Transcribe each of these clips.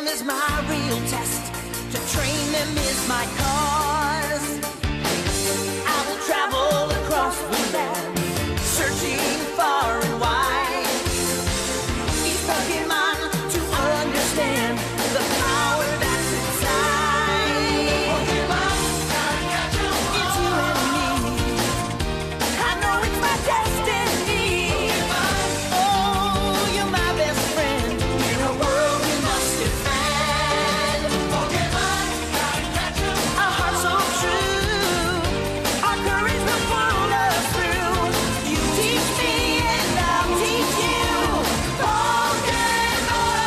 them is my real test. To train them is my cause. I will travel across the land, searching far and wide. These Pokemon to understand the power that's inside. Pokemon, gotta catch 'em all. It's you and me. I know it's my destiny. Pokemon, oh, you're my best friend in a world we must defend. Pokemon, gotta catch 'em all. A heart so true, our courage will pull us through. You teach me and I'll teach you. Pokemon,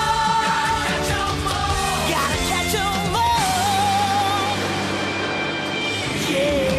gotta catch 'em all. Yeah.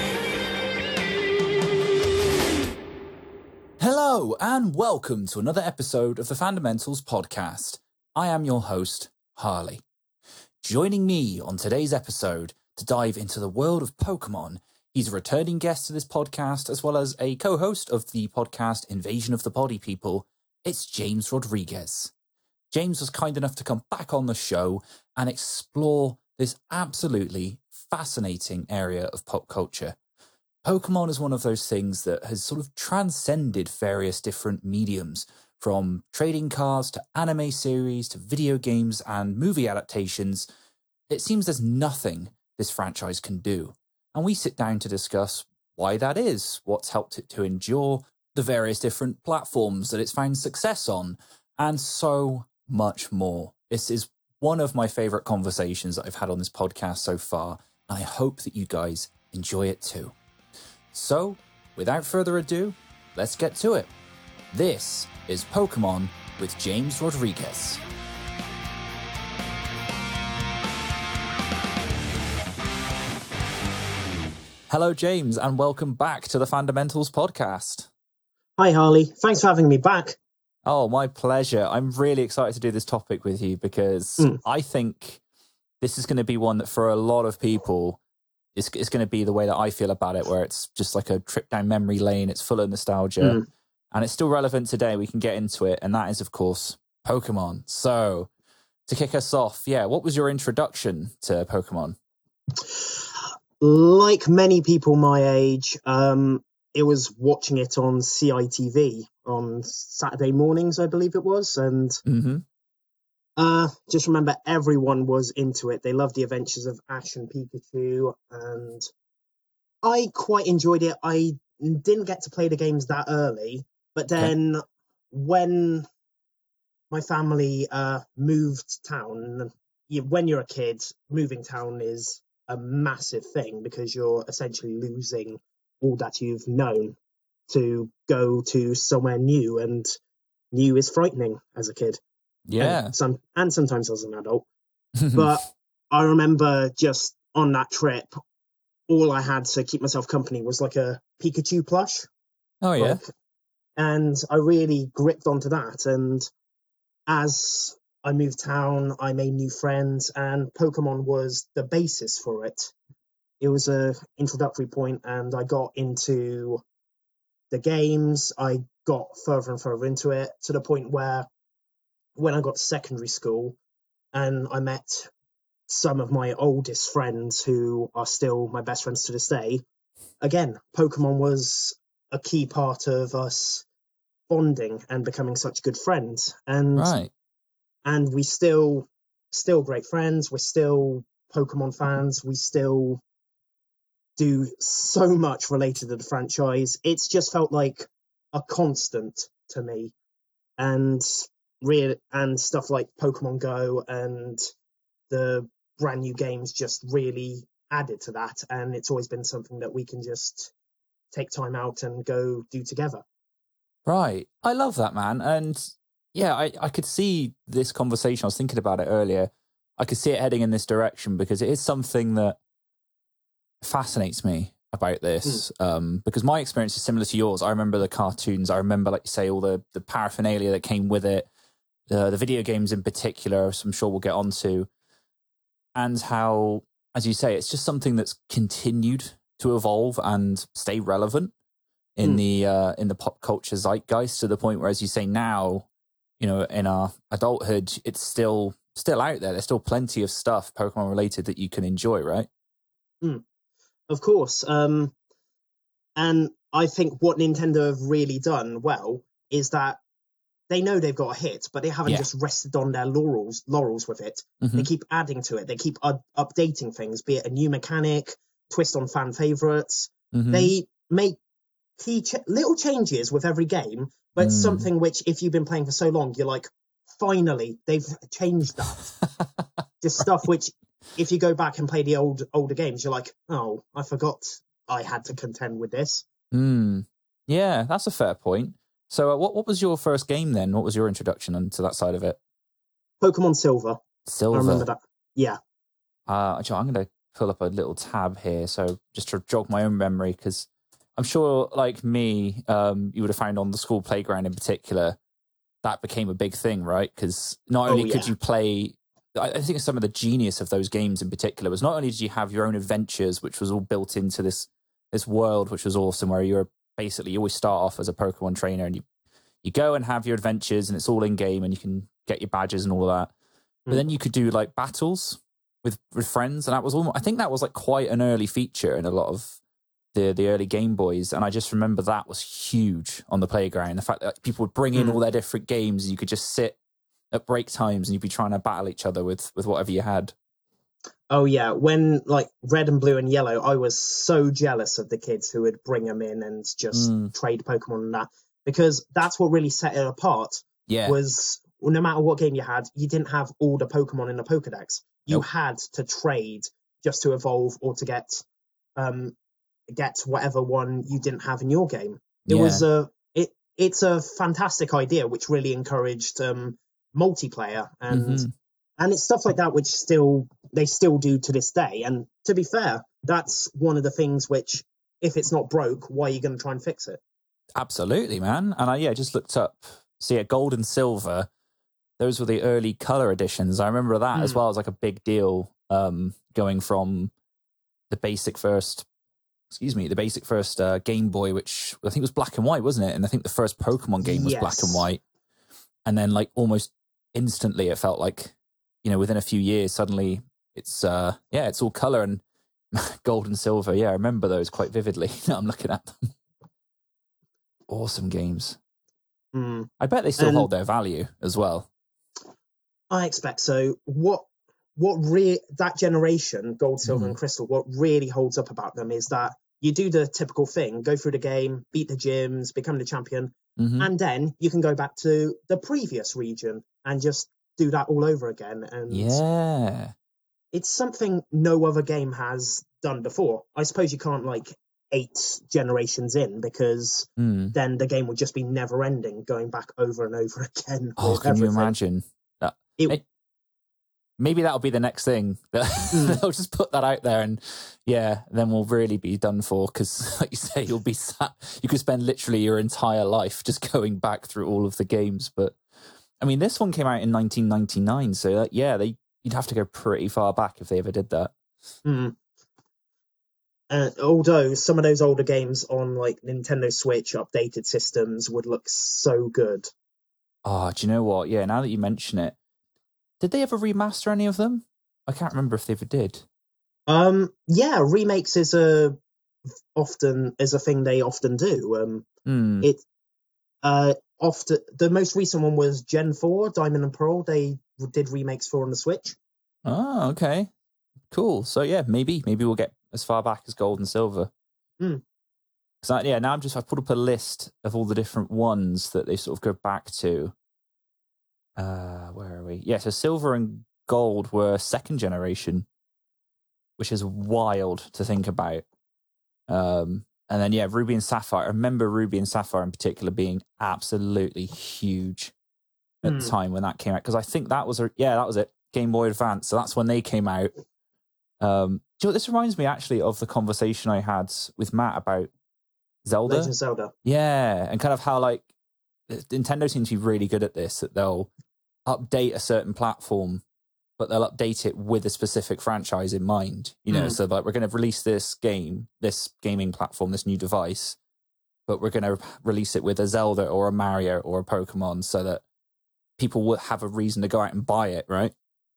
Hello and welcome to another episode of the Fundamentals podcast. I am your host, Harley. Joining me on today's episode to dive into the world of Pokemon, he's a returning guest to this podcast as well as a co-host of the podcast Invasion of the Body People. It's James Rodriguez. James was kind enough to come back on the show and explore this absolutely fascinating area of pop culture. Pokemon is one of those things that has sort of transcended various different mediums, from trading cards to anime series to video games and movie adaptations. It seems there's nothing this franchise can do. And we sit down to discuss why that is, what's helped it to endure, the various different platforms that it's found success on, and so much more. This is one of my favourite conversations that I've had on this podcast so far, and I hope that you guys enjoy it too. So, without further ado, let's get to it. This is Pokemon with James Rodriguez. Hello, James, and welcome back to the Fundamentals podcast. Hi, Harley. Thanks for having me back. Oh, my pleasure. I'm really excited to do this topic with you because I think this is going to be one that for a lot of people is going to be the way that I feel about it, where it's just like a trip down memory lane. It's full of nostalgia and it's still relevant today. We can get into it. And that is, of course, Pokemon. So to kick us off, what was your introduction to Pokemon? Like many people my age, it was watching it on CITV on Saturday mornings, I believe it was. And just remember everyone was into it. They loved the adventures of Ash and Pikachu, and I quite enjoyed it. I didn't get to play the games that early, but then when my family moved town, when you're a kid, moving town is a massive thing because you're essentially losing all that you've known to go to somewhere new, and new is frightening as a kid. Yeah. And sometimes as an adult. But I remember just on that trip, all I had to keep myself company was like a Pikachu plush. Oh, yeah. And I really gripped onto that. And as I moved town, I made new friends, and Pokemon was the basis for it. It was an introductory point, and I got into the games. I got further and further into it to the point where when I got to secondary school and I met some of my oldest friends who are still my best friends to this day, again, Pokemon was a key part of us bonding and becoming such good friends. And we still great friends. We're still Pokemon fans. We still do so much related to the franchise. It's just felt like a constant to me. And stuff like Pokemon Go and the brand new games just really added to that, and it's always been something that we can just take time out and go do together. Right. I love that, man. And I could see this conversation. I was thinking about it earlier. I could see it heading in this direction because it is something that fascinates me about this, because my experience is similar to yours. I remember the cartoons. I remember, like you say, all the paraphernalia that came with it. The video games in particular, I'm sure we'll get onto, and how, as you say, it's just something that's continued to evolve and stay relevant in the pop culture zeitgeist, to the point where, as you say now, in our adulthood, it's still still out there. There's still plenty of stuff Pokemon related that you can enjoy, right? Of course. And I think what Nintendo have really done well is that they know they've got a hit, but they haven't just rested on their laurels with it. Mm-hmm. They keep adding to it. They keep updating things, be it a new mechanic, twist on fan favorites. Mm-hmm. They make little changes with every game, but something which, if you've been playing for so long, you're like, finally, they've changed that. Just stuff which, if you go back and play the older games, you're like, oh, I forgot I had to contend with this. Yeah, that's a fair point. So what was your first game then? What was your introduction into that side of it? Pokemon Silver. Silver. I remember that. Yeah. I'm going to pull up a little tab here, so just to jog my own memory, because I'm sure, like me, you would have found on the school playground in particular, that became a big thing, right? Because not only could you play... I think some of the genius of those games in particular was not only did you have your own adventures, which was all built into this world, which was awesome, where you always start off as a Pokemon trainer and you go and have your adventures and it's all in game and you can get your badges and all of that. But then you could do like battles with friends, and that was I think that was like quite an early feature in a lot of the early Game Boys, and I just remember that was huge on the playground. The fact that people would bring in all their different games and you could just sit at break times and you'd be trying to battle each other with whatever you had. Oh yeah, when like Red and Blue and Yellow, I was so jealous of the kids who would bring them in and just trade Pokemon and that, because that's what really set it apart. Yeah, was no matter what game you had, you didn't have all the Pokemon in the Pokedex. You had to trade just to evolve or to get whatever one you didn't have in your game. It's a fantastic idea which really encouraged multiplayer and it's stuff like that which they still do to this day. And to be fair, that's one of the things which, if it's not broke, why are you going to try and fix it? Absolutely, man. And I just looked up, Gold and Silver, those were the early color editions. I remember that as well as like a big deal, going from the basic first Game Boy, which I think was black and white, wasn't it? And I think the first Pokemon game was black and white. And then like almost instantly it felt like, within a few years, suddenly it's all color and Gold and Silver. Yeah, I remember those quite vividly. Now I'm looking at them. Awesome games. I bet they still hold their value as well. I expect so. That generation, Gold, Silver, and Crystal, what really holds up about them is that you do the typical thing, go through the game, beat the gyms, become the champion, and then you can go back to the previous region and just do that all over again. And it's something no other game has done before. I suppose you can't 8 generations in, because then the game would just be never ending, going back over and over again. Oh, can you imagine that? Maybe that'll be the next thing. They'll just put that out there, and then we'll really be done for. Because, like you say, you'll be sat. You could spend literally your entire life just going back through all of the games. But I mean, this one came out in 1999, so you'd have to go pretty far back if they ever did that. Although some of those older games on Nintendo Switch updated systems would look so good. Oh, do you know what? Yeah, now that you mention it, did they ever remaster any of them? I can't remember if they ever did. Remakes is a thing they often do. Often the most recent one was Gen 4, Diamond and Pearl. They did remakes for on the Switch. Oh, okay. Cool. So maybe we'll get as far back as Gold and Silver. So now I've put up a list of all the different ones that they sort of go back to. Where are we? Yeah, so Silver and Gold were second generation, which is wild to think about. And then Ruby and Sapphire. I remember Ruby and Sapphire in particular being absolutely huge at the time when that came out, because I think that was it, Game Boy Advance. So that's when they came out. Do you know what, this reminds me actually of the conversation I had with Matt about Zelda. Legend of Zelda. Yeah, and kind of how Nintendo seems to be really good at this, that they'll update a certain platform, but they'll update it with a specific franchise in mind. So we're going to release this gaming platform, this new device, but we're going to release it with a Zelda or a Mario or a Pokemon, so that people will have a reason to go out and buy it, right?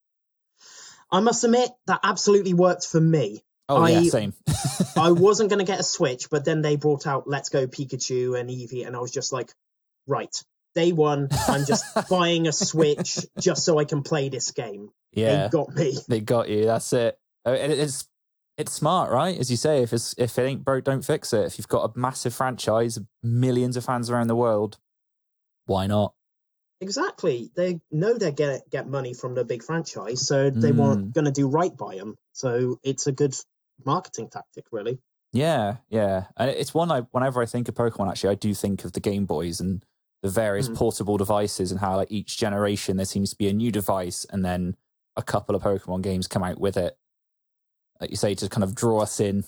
I must admit that absolutely worked for me. Oh, yeah, same. I wasn't going to get a Switch, but then they brought out Let's Go Pikachu and Eevee, and I was just like, right, day one, I'm just buying a Switch just so I can play this game. Yeah. They got me. They got you. That's it. And it's smart, right? As you say, if it ain't broke, don't fix it. If you've got a massive franchise, millions of fans around the world, why not? Exactly. They know they get money from the big franchise, so they weren't going to do right by them. So it's a good marketing tactic, really. Yeah, yeah. And it's one whenever I think of Pokemon, actually, I do think of the Game Boys and the various portable devices, and how like each generation there seems to be a new device, and then a couple of Pokemon games come out with it. Like you say, to kind of draw us in.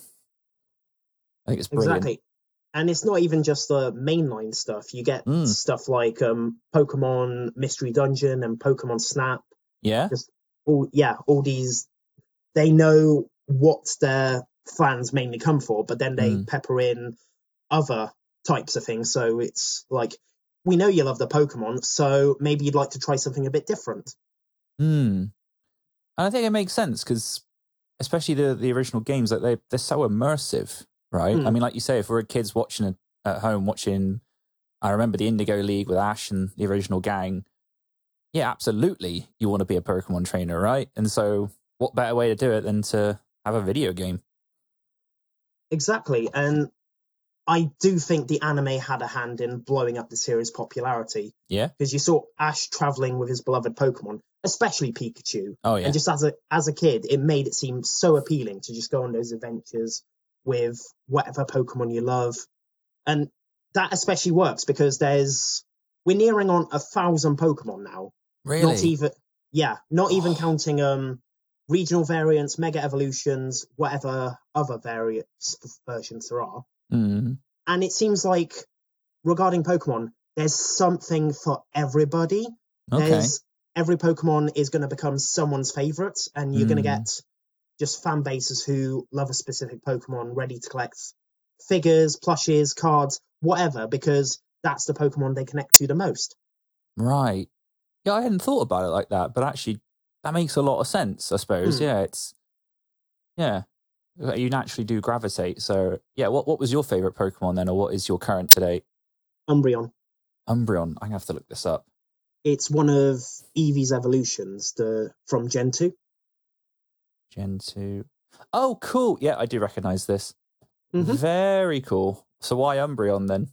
I think it's brilliant. Exactly. And it's not even just the mainline stuff. You get stuff like Pokemon Mystery Dungeon and Pokemon Snap. Yeah. All these. They know what their fans mainly come for, but then they pepper in other types of things. So it's like, we know you love the Pokemon, so maybe you'd like to try something a bit different. And I think it makes sense, because especially the original games, like they're so immersive, right? I mean, like you say, if we're kids watching it at home, I remember the Indigo League with Ash and the original gang. Yeah, absolutely. You want to be a Pokemon trainer, right? And so what better way to do it than to have a video game? Exactly. And I do think the anime had a hand in blowing up the series' popularity. Yeah. Because you saw Ash traveling with his beloved Pokemon, especially Pikachu. Oh, yeah. And just as a kid, it made it seem so appealing to just go on those adventures with whatever Pokemon you love. And that especially works because we're nearing on 1,000 Pokemon now. Really? Not even counting regional variants, mega evolutions, whatever other versions there are. And it seems like, regarding Pokemon, there's something for everybody. Okay. Every Pokemon is going to become someone's favorite, and you're going to get just fan bases who love a specific Pokemon ready to collect figures, plushes, cards, whatever, because that's the Pokemon they connect to the most. Right. Yeah, I hadn't thought about it like that, but actually that makes a lot of sense, I suppose. Yeah, you naturally do gravitate. So yeah, what was your favourite Pokemon then, or what is your current today? Umbreon. I'm going to have to look this up. It's one of Eevee's evolutions from Gen 2. Gen 2. Oh, cool. Yeah, I do recognise this. Very cool. So why Umbreon then?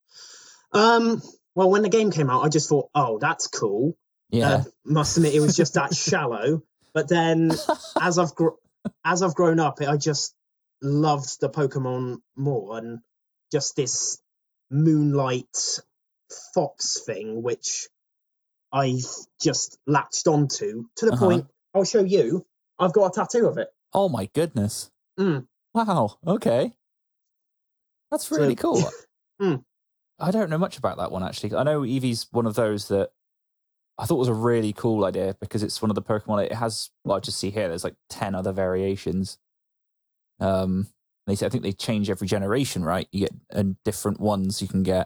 Well, when the game came out, I just thought, oh, that's cool. Yeah. Must admit, it was just that shallow. But then, as I've grown up, I just loved the Pokemon more, and just this Moonlight Fox thing, which I just latched onto to the point. I'll show you. I've got a tattoo of it. Oh my goodness! Wow. Okay, that's really cool. I don't know much about that one, actually. I know Eevee's one of those that I thought was a really cool idea, because it's one of the Pokemon. It has, well, I just see here, there's like 10 other variations. I think they change every generation, right? You get different ones you can get.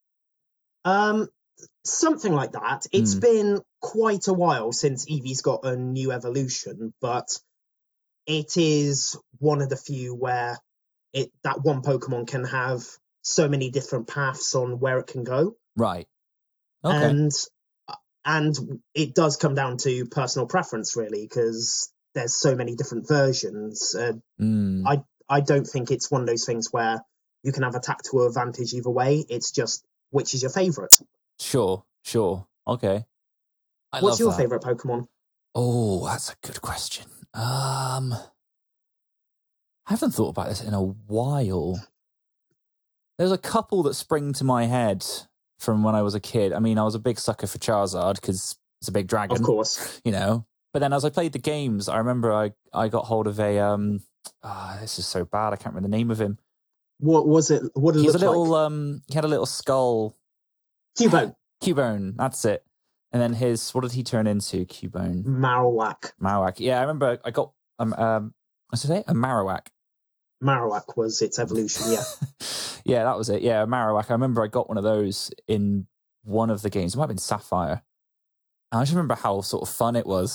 Something like that. It's been quite a while since Eevee's got a new evolution, but it is one of the few where that one Pokemon can have so many different paths on where it can go. Right. Okay. And it does come down to personal preference, really, because there's so many different versions. I don't think it's one of those things where you can have a tactical advantage either way. It's just, which is your favourite? Sure. Okay. What's your favourite Pokemon? Oh, that's a good question. I haven't thought about this in a while. There's a couple that spring to my head from when I was a kid. I mean, I was a big sucker for Charizard because it's a big dragon. Of course. You know. But then as I played the games, I remember I got hold of a... this is so bad, I can't remember the name of him. What was it? What did it look like? He had a little skull. Cubone, that's it. And then what did he turn into, Cubone? Marowak. Yeah, I remember I got... what's it? A Marowak. Marowak was its evolution, yeah. Yeah, that was it. Yeah, Marowak. I remember I got one of those in one of the games. It might have been Sapphire. And I just remember how sort of fun it was.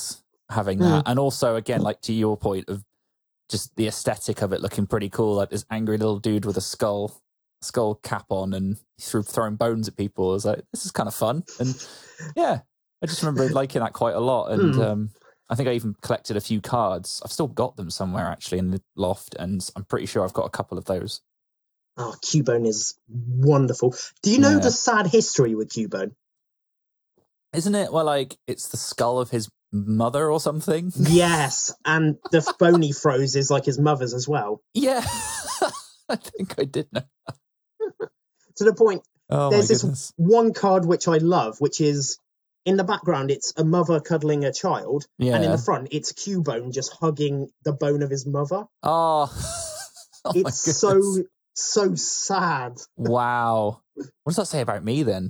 having that. And also, again, like to your point of just the aesthetic of it looking pretty cool, like this angry little dude with a skull cap on and throwing bones at people. I was like, this is kind of fun. And yeah, I just remember liking that quite a lot. And I think I even collected a few cards. I've still got them somewhere actually in the loft, and I'm pretty sure I've got a couple of those. Oh, Cubone is wonderful. Do you know the sad history with Cubone? Isn't it? Well, like it's the skull of his mother or something. Yes, and the bone he throws is like his mother's as well. Yeah, I think I did know. To the point, there's this this one card which I love, which is in the background, it's a mother cuddling a child, and in the front, it's Cubone just hugging the bone of his mother. Oh, it's so sad. Wow. What does that say about me then?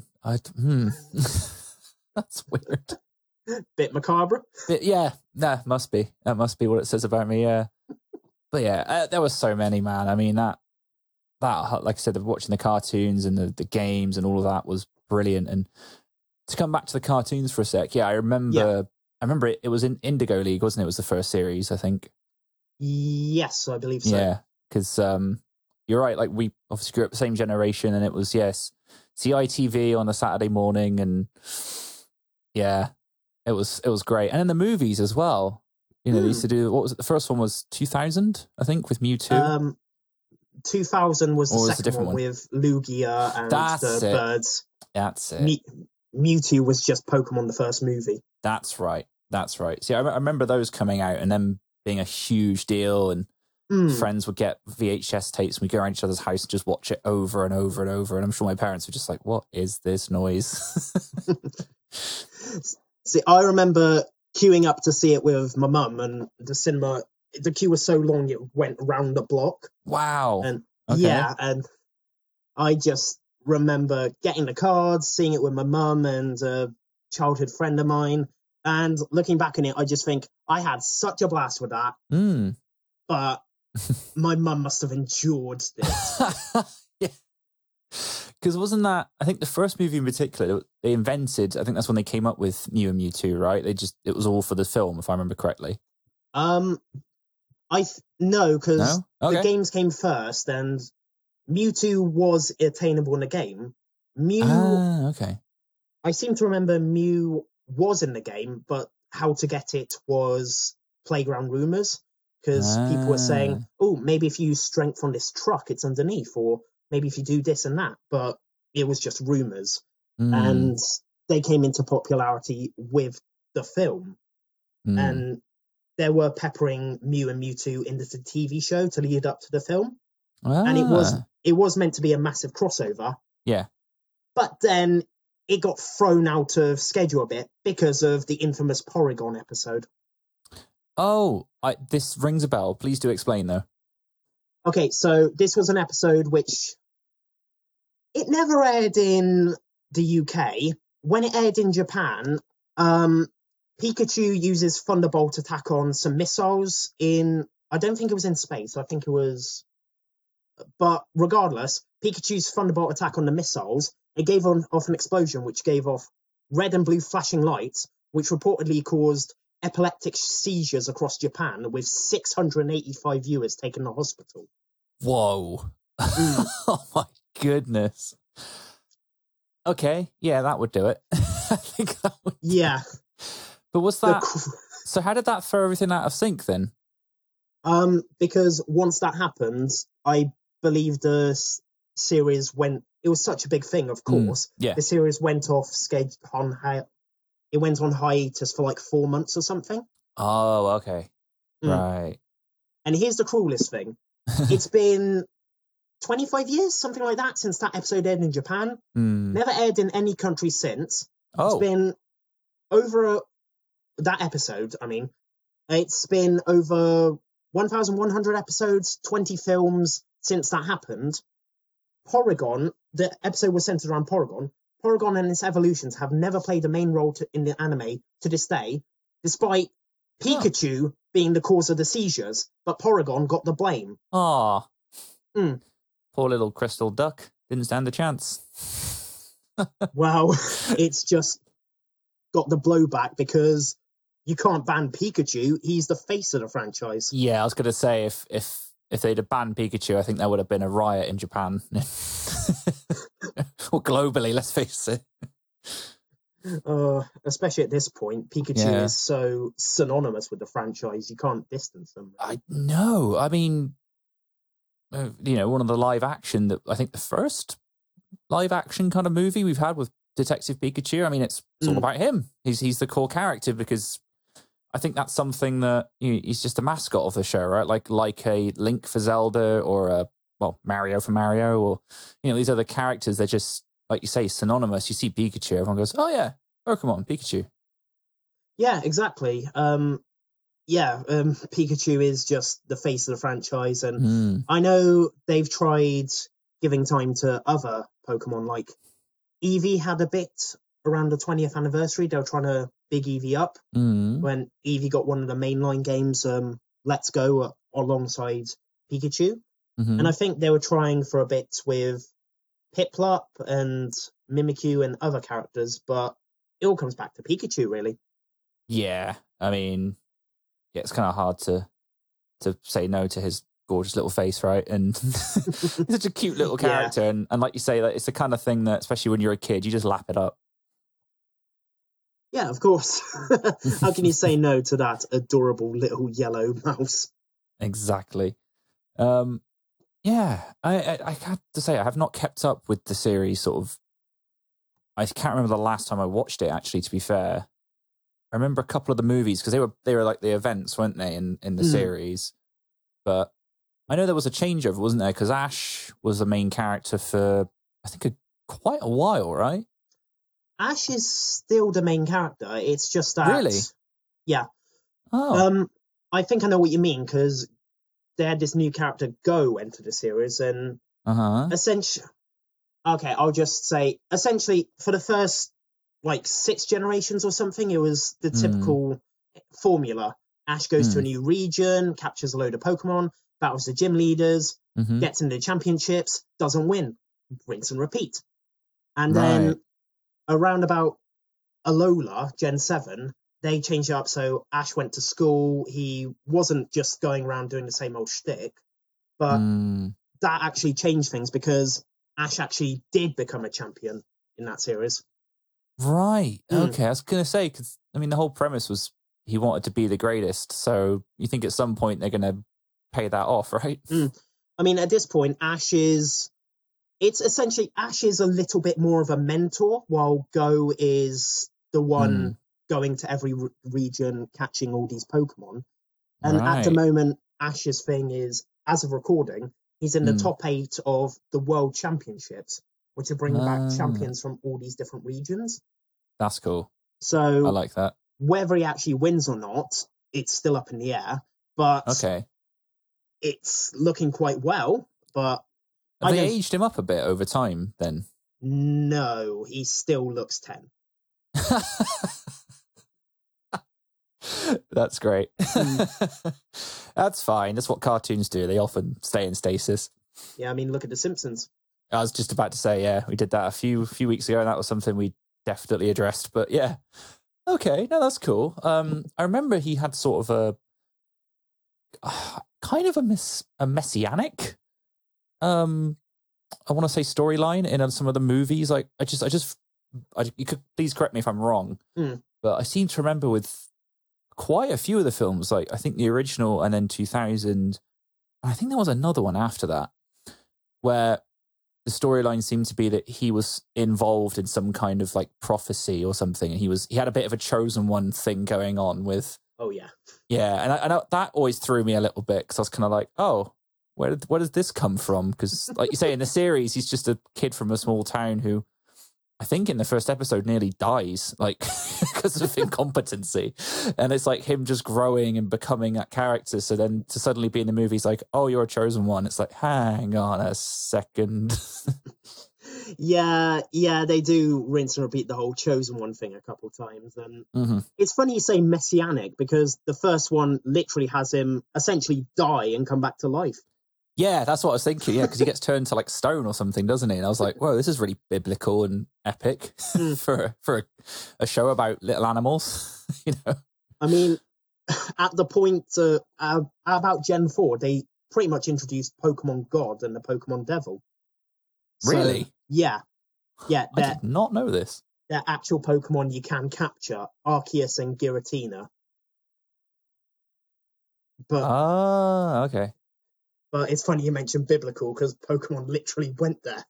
That's weird. Bit macabre. Must be. That must be what it says about me, yeah. But yeah, there were so many, man. I mean, that like I said, watching the cartoons and the games and all of that was brilliant. And to come back to the cartoons for a sec, I remember it was in Indigo League, wasn't it? It was the first series, I think. Yes, I believe so. Yeah, because you're right, like we obviously grew up the same generation, and it was, CITV on a Saturday morning, and yeah, it was great. And in the movies as well, they used to do, what was it? The first one was 2000, I think, with Mewtwo. 2000 was the second one with Lugia and the birds. That's it. Mewtwo was just Pokemon, the first movie. That's right. See, I remember those coming out and them being a huge deal, and friends would get VHS tapes and we'd go around each other's house and just watch it over and over and over. And I'm sure my parents were just like, what is this noise? See, I remember queuing up to see it with my mum, and the cinema, the queue was so long it went round the block. Wow. And and I just remember getting the cards, seeing it with my mum and a childhood friend of mine, and looking back on it, I just think I had such a blast with that. But my mum must have endured this. Yeah. Because wasn't that, I think the first movie in particular, they invented, I think that's when they came up with Mew and Mewtwo, right? It was all for the film, if I remember correctly. No, because the games came first, and Mewtwo was attainable in the game. I seem to remember Mew was in the game, but how to get it was playground rumors, because people were saying, oh, maybe if you use strength on this truck, it's underneath, or maybe if you do this and that, but it was just rumors. And they came into popularity with the film. And they were peppering Mew and Mewtwo into the TV show to lead up to the film. And it was meant to be a massive crossover. Yeah. But then it got thrown out of schedule a bit because of the infamous Porygon episode. Oh, this rings a bell. Please do explain, though. Okay, so this was an episode which it never aired in the UK. When it aired in Japan, Pikachu uses Thunderbolt attack on some missiles I don't think it was in space. I think it was... But regardless, Pikachu's Thunderbolt attack on the missiles, it gave off an explosion which gave off red and blue flashing lights, which reportedly caused epileptic seizures across Japan, with 685 viewers taken to hospital. Whoa. Oh my goodness. Okay, yeah, that would do it. I think that would. Yeah. But was that... So how did that throw everything out of sync then? Because once that happened, I believe the series went... It was such a big thing, of course. The series went off it went on hiatus for like 4 months or something. Oh, okay. Right. And here's the cruelest thing. It's been 25 years, something like that, since that episode aired in Japan. Never aired in any country since. It's been over... That episode, I mean, it's been over 1,100 episodes, 20 films since that happened. Porygon, the episode was centered around Porygon. Porygon and its evolutions have never played a main role in the anime to this day, despite Pikachu being the cause of the seizures, but Porygon got the blame. Aw. Poor little crystal duck. Didn't stand a chance. Well, it's just got the blowback because you can't ban Pikachu. He's the face of the franchise. Yeah, I was going to say if they'd have banned Pikachu, I think there would have been a riot in Japan. Or globally, let's face it. Especially at this point, Pikachu is so synonymous with the franchise, you can't distance them. I know. I mean, one of the live action that I think the first live action kind of movie we've had with Detective Pikachu. I mean, it's all about him. He's the core character because I think that's something that he's just a mascot of the show, right? Like a Link for Zelda or Mario for Mario, or these other characters. They're just, like you say, synonymous. You see Pikachu, everyone goes, "Oh yeah, Pokemon, Pikachu." Yeah, exactly. Pikachu is just the face of the franchise, and I know they've tried giving time to other Pokemon, like Eevee had a bit around the 20th anniversary. They were trying to big Eevee up when Eevee got one of the mainline games, Let's Go, alongside Pikachu. And I think they were trying for a bit with Piplup and Mimikyu and other characters, but it all comes back to Pikachu, really. Yeah, I mean, it's kind of hard to say no to his gorgeous little face, right? And he's such a cute little character, and like you say, that it's the kind of thing that, especially when you're a kid, you just lap it up. Yeah, of course. How can you say no to that adorable little yellow mouse? Exactly. I have to say, I have not kept up with the series. Sort of, I can't remember the last time I watched it. Actually, to be fair, I remember a couple of the movies because they were like the events, weren't they, in the series? But I know there was a changeover, wasn't there? Because Ash was the main character for, I think, quite a while, right? Ash is still the main character. It's just that... Really? Yeah. Oh. I think I know what you mean, because they had this new character, Go, enter the series, and essentially... Okay, I'll just say, essentially, for the first, 6 generations or something, it was the typical formula. Ash goes to a new region, captures a load of Pokemon, battles the gym leaders, gets into the championships, doesn't win, rinse and repeat. And then around about Alola, Gen 7, they changed it up so Ash went to school. He wasn't just going around doing the same old shtick, but that actually changed things because Ash actually did become a champion in that series. Right. Okay, I was going to say, because, I mean, the whole premise was he wanted to be the greatest, so you think at some point they're going to pay that off, right? I mean, at this point, Ash is a little bit more of a mentor, while Go is the one going to every region, catching all these Pokemon. And at the moment, Ash's thing is, as of recording, he's in the top 8 of the World Championships, which are bringing back champions from all these different regions. That's cool. So I like that. Whether he actually wins or not, it's still up in the air. But it's looking quite well. But have they aged him up a bit over time then? No, he still looks 10. That's great. That's fine. That's what cartoons do. They often stay in stasis. Yeah, I mean, look at The Simpsons. I was just about to say, we did that a few weeks ago, and that was something we definitely addressed. But yeah, okay, no, that's cool. I remember he had sort of kind of a messianic, I want to say, storyline in some of the movies. Like, you could please correct me if I'm wrong, but I seem to remember with quite a few of the films, like I think the original and then 2000, and I think there was another one after that, where the storyline seemed to be that he was involved in some kind of prophecy or something, and he had a bit of a chosen one thing going on with. Oh yeah, yeah, and I that always threw me a little bit because I was kind of like, oh, where does this come from? Because like you say in the series, he's just a kid from a small town who, I think in the first episode, nearly dies, because of incompetency. And it's like him just growing and becoming that character. So then to suddenly be in the movie, he's like, oh, you're a chosen one. It's like, hang on a second. Yeah, they do rinse and repeat the whole chosen one thing a couple times. And it's funny you say messianic, because the first one literally has him essentially die and come back to life. Yeah, that's what I was thinking. Yeah, because he gets turned to stone or something, doesn't he? And I was like, whoa, this is really biblical and epic for a show about little animals, I mean, at the point about Gen 4, they pretty much introduced Pokemon God and the Pokemon Devil. So, Really? Yeah. Yeah, I did not know this. they're actual Pokemon you can capture, Arceus and Giratina. But Okay. But it's funny you mentioned biblical because Pokemon literally went there.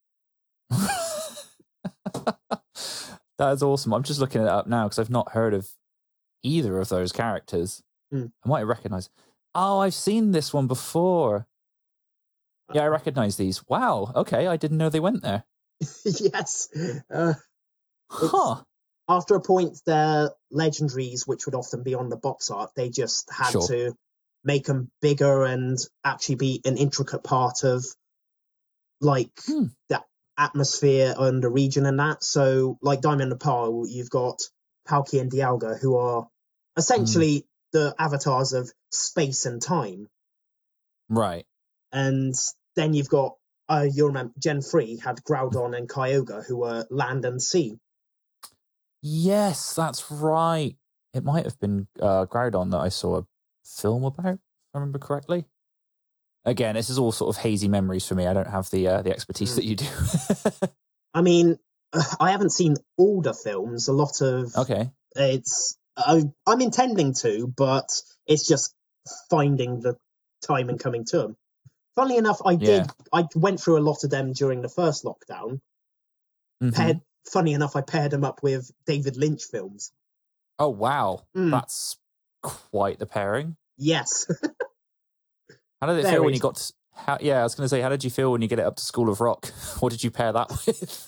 That is awesome. I'm just looking it up now because I've not heard of either of those characters. Mm. I might recognize. Oh, I've seen this one before. Yeah, I recognize these. Wow. Okay, I didn't know they went there. Yes. Huh. After a point, they're legendaries, which would often be on the box art. They just had Sure. to make them bigger and actually be an intricate part of like the atmosphere and the region and that. So, like Diamond and Pearl, you've got Palkia and Dialga, who are essentially the avatars of space and time. Right. And then you've got, you'll remember, Gen 3 had Groudon and Kyogre, who were land and sea. Yes, that's right. It might have been Groudon that I saw a film about, if I remember correctly. Again, this is all sort of hazy memories for me. I don't have the expertise that you do. I mean, I haven't seen all the films. A lot of Okay. I'm intending to, but it's just finding the time and coming to them. Funnily enough, I went through a lot of them during the first lockdown. Mm-hmm. Funny enough, I paired them up with David Lynch films. Oh, wow. That's quite the pairing. Yes. How did it feel when you got to... I was going to say, how did you feel when you get it up to School of Rock? What did you pair that with?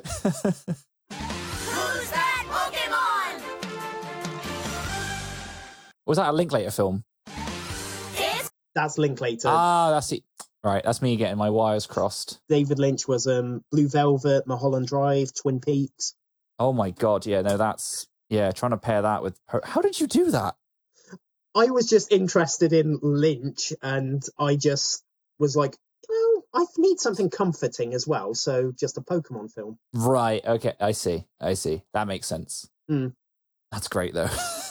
Who's that Pokemon? Was that a Linklater film? That's Linklater. Ah, that's it. Right, that's me getting my wires crossed. David Lynch was Blue Velvet, Mulholland Drive, Twin Peaks. Oh my God, yeah, no, that's... Yeah, trying to pair that with... How did you do that? I was just interested in Lynch, and I just was like, well, I need something comforting as well, so just a Pokemon film. Right, okay, I see. That makes sense. That's great, though.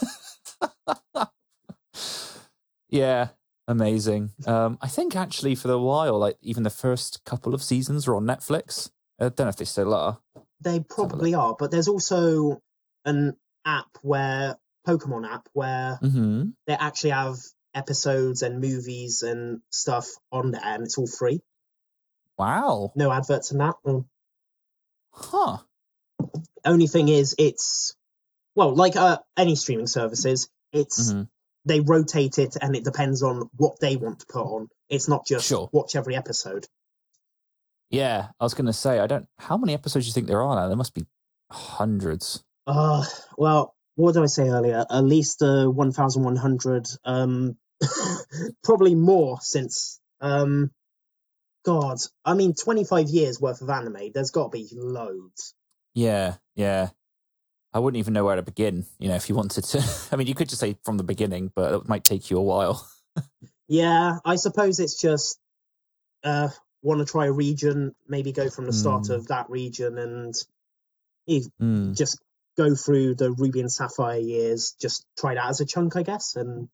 Yeah, amazing. I think actually for a while, like even the first couple of seasons were on Netflix. I don't know if they still are. They probably are, but there's also an Pokemon app where they actually have episodes and movies and stuff on there, and it's all free. Wow. No adverts in that. Huh. Only thing is, it's, well, like any streaming services, it's they rotate it and it depends on what they want to put on. It's not just watch every episode. Yeah, I was going to say, how many episodes do you think there are now? There must be hundreds. Well, what did I say earlier? At least 1,100. Probably more since, God, I mean, 25 years worth of anime. There's got to be loads. Yeah. I wouldn't even know where to begin, if you wanted to. I mean, you could just say from the beginning, but it might take you a while. Yeah, I suppose it's just want to try a region, maybe go from the start of that region and just go through the Ruby and Sapphire years, just try that as a chunk, I guess. And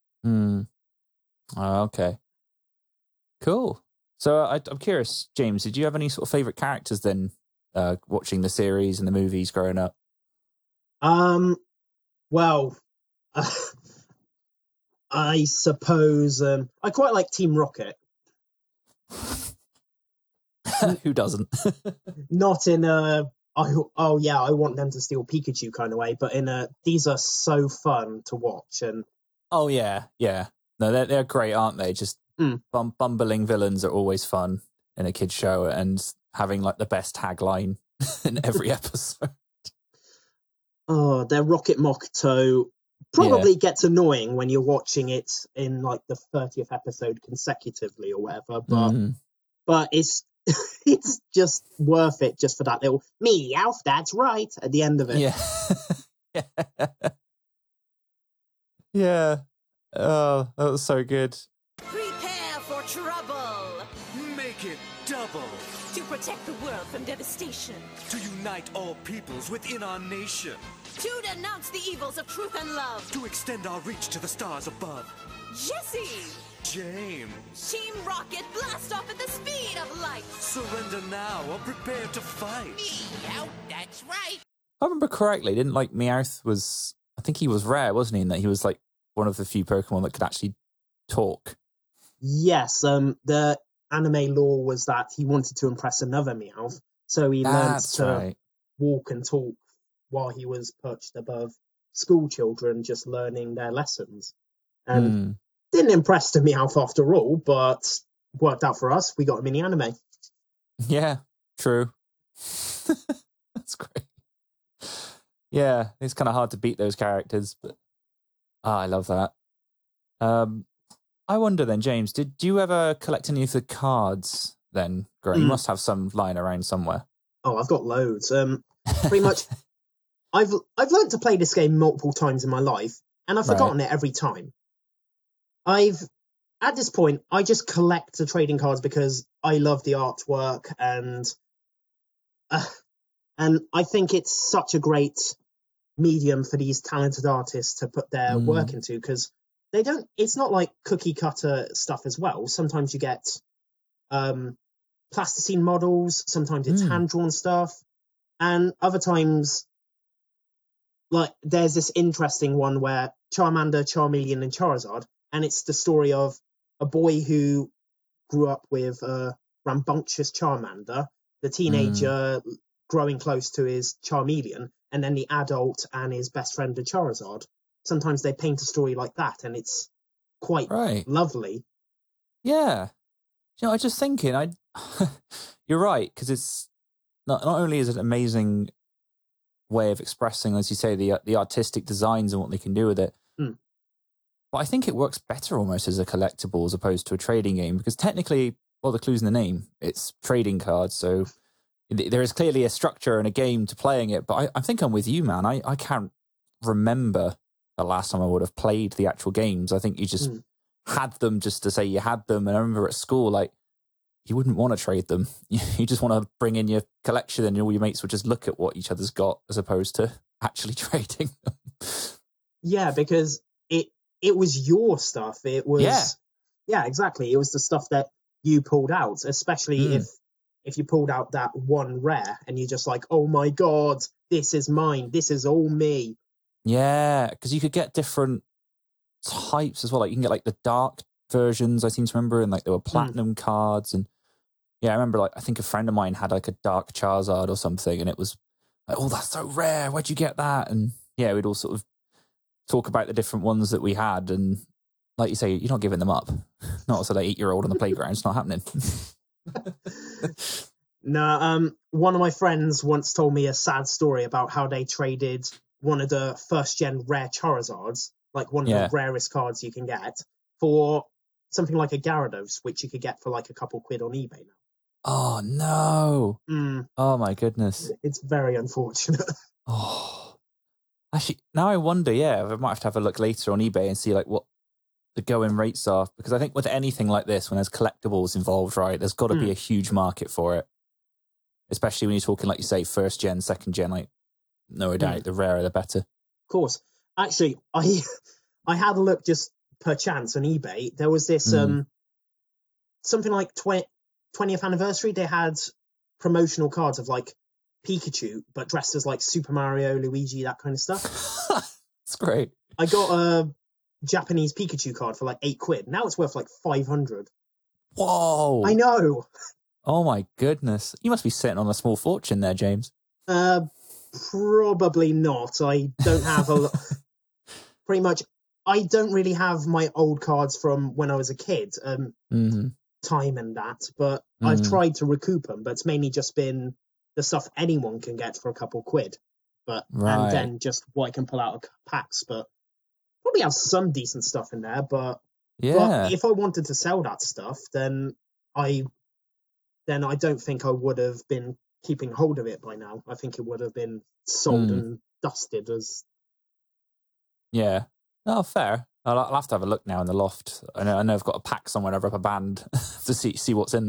okay. Cool. So I'm curious, James, did you have any sort of favourite characters then, watching the series and the movies growing up? Well, I suppose I quite like Team Rocket. Who doesn't? Not in a I want them to steal Pikachu kind of way, but in a these are so fun to watch. And oh yeah. No, they're great, aren't they? Just bumbling villains are always fun in a kids show, and having like the best tagline in every episode. Oh, their Rocket Mokuto probably gets annoying when you're watching it in like the 30th episode consecutively or whatever, but it's it's just worth it just for that little Meowth, that's right at the end of it. Yeah. Oh, that was so good. Prepare for trouble. Make it double. To protect the world from devastation. To unite all peoples within our nation. To denounce the evils of truth and love. To extend our reach to the stars above. Jesse! James. Team Rocket, blast off at the speed of light. Surrender now or prepare to fight. Meow, that's right. If I remember correctly, didn't like Meowth was, I think he was rare, wasn't he? In that he was like one of the few Pokemon that could actually talk. Yes, the anime lore was that he wanted to impress another Meowth, so he learned to walk and talk while he was perched above school children, just learning their lessons. And didn't impress the Meowth after all, but worked out for us. We got him in the anime. Yeah, true. That's great. Yeah, it's kind of hard to beat those characters, but I love that. I wonder then, James, did you ever collect any of the cards then? Great. You must have some lying around somewhere. Oh, I've got loads. Pretty much, I've learned to play this game multiple times in my life, and I've forgotten it every time. At this point, I just collect the trading cards because I love the artwork, and I think it's such a great medium for these talented artists to put their work into, because it's not like cookie cutter stuff as well. Sometimes you get plasticine models, sometimes it's hand drawn stuff, and other times, like, there's this interesting one where Charmander, Charmeleon, and Charizard, and it's the story of a boy who grew up with a rambunctious Charmander, the teenager growing close to his Charmeleon, and then the adult and his best friend, the Charizard. Sometimes they paint a story like that, and it's quite lovely. Yeah. You know, I was just thinking, you're right, because it's not only is it an amazing way of expressing, as you say, the artistic designs and what they can do with it, but I think it works better almost as a collectible as opposed to a trading game, because technically, well, the clue's in the name, it's trading cards, so there is clearly a structure and a game to playing it, but I think I'm with you, man. I can't remember the last time I would have played the actual games. I think you just had them just to say you had them. And I remember at school, like, you wouldn't want to trade them. You just want to bring in your collection, and all your mates would just look at what each other's got as opposed to actually trading them. Yeah, because it was your stuff. It was, yeah, exactly. It was the stuff that you pulled out, especially if you pulled out that one rare and you're just like, oh my God, this is mine. This is all me. Yeah, because you could get different types as well. Like you can get like the dark versions, I seem to remember, and like there were platinum cards. And yeah, I remember like I think a friend of mine had like a dark Charizard or something, and it was like, oh, that's so rare. Where'd you get that? And yeah, we'd all sort of talk about the different ones that we had. And like you say, you're not giving them up. Not as an 8-year-old on the playground. It's not happening. No, one of my friends once told me a sad story about how they traded one of the first-gen rare Charizards, like one of the rarest cards you can get, for something like a Gyarados, which you could get for like a couple quid on eBay now. Oh, no. Oh, my goodness. It's very unfortunate. Oh. Actually, now I wonder, I might have to look later on eBay and see like what the going rates are, because I think with anything like this, when there's collectibles involved, right, there's got to be a huge market for it. Especially when you're talking, like you say, first gen, second gen, like, no doubt, the rarer the better. Of course. Actually, I had a look just per chance on eBay. There was this, something like 20th anniversary, they had promotional cards of like Pikachu, but dressed as like Super Mario, Luigi, that kind of stuff. That's great. I got a Japanese Pikachu card for like 8 quid. Now it's worth like 500. Whoa. I know. Oh my goodness. You must be sitting on a small fortune there, James. Probably not. I don't have pretty much, I don't really have my old cards from when I was a kid, time and that, but I've tried to recoup them, but it's mainly just been the stuff anyone can get for a couple quid, but and then just what I can pull out of packs, but probably have some decent stuff in there, but if I wanted to sell that stuff, then I don't think I would have been keeping hold of it by now. I think it would have been sold and dusted as... Yeah. Oh, fair. I'll have to have a look now in the loft. I know I've got a pack somewhere over up a band to see what's in there.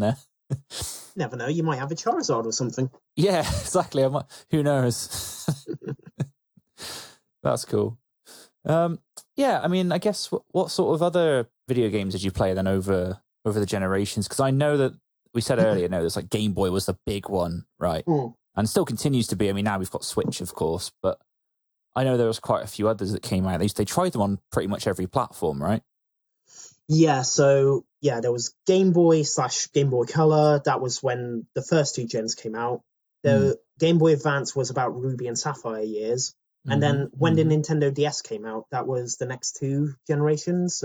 Never know, you might have a Charizard or something. Yeah, exactly. Who knows? That's cool. Yeah, I mean, I guess what sort of other video games did you play then over the generations? Because I know that we said earlier, no, there's like Game Boy was the big one, right? And still continues to be. I mean, now we've got Switch, of course, but I know there was quite a few others that came out. They tried them on pretty much every platform, right? Yeah, so there was Game Boy / Game Boy Color. That was when the first 2 gens came out. The Game Boy Advance was about Ruby and Sapphire years. And then when the Nintendo DS came out, that was the next 2 generations.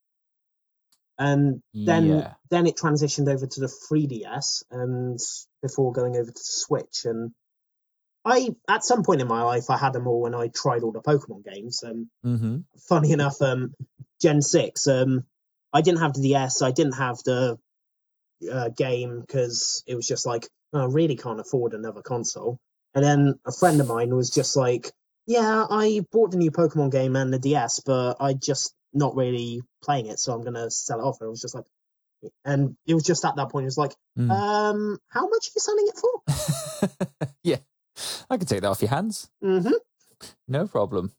And then it transitioned over to the 3DS and before going over to the Switch. And at some point in my life, I had them all and I tried all the Pokemon games. Funny enough, Gen 6, I didn't have the DS, I didn't have the game because it was just like, I really can't afford another console. And then a friend of mine was just like, yeah, I bought the new Pokemon game and the DS, but I just not really playing it, so I'm going to sell it off. And I was just like, and it was just at that point, it was like, how much are you selling it for? Yeah, I can take that off your hands. No problem.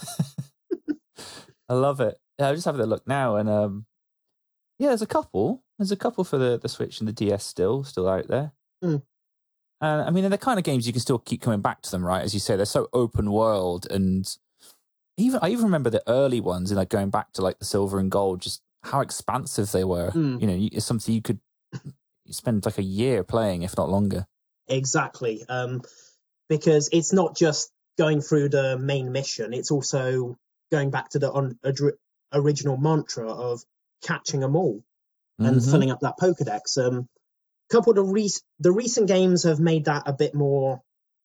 I love it. Yeah, I'm just having a look now, and yeah, there's a couple. There's a couple for the Switch and the DS still out there. And I mean, they're the kind of games you can still keep coming back to them, right? As you say, they're so open world, and I even remember the early ones, and like going back to like the Silver and Gold, just how expansive they were. You know, it's something you could spend like a year playing, if not longer. Exactly, because it's not just going through the main mission; it's also going back to the original mantra of catching them all and filling up that Pokedex. Couple of the recent games have made that a bit more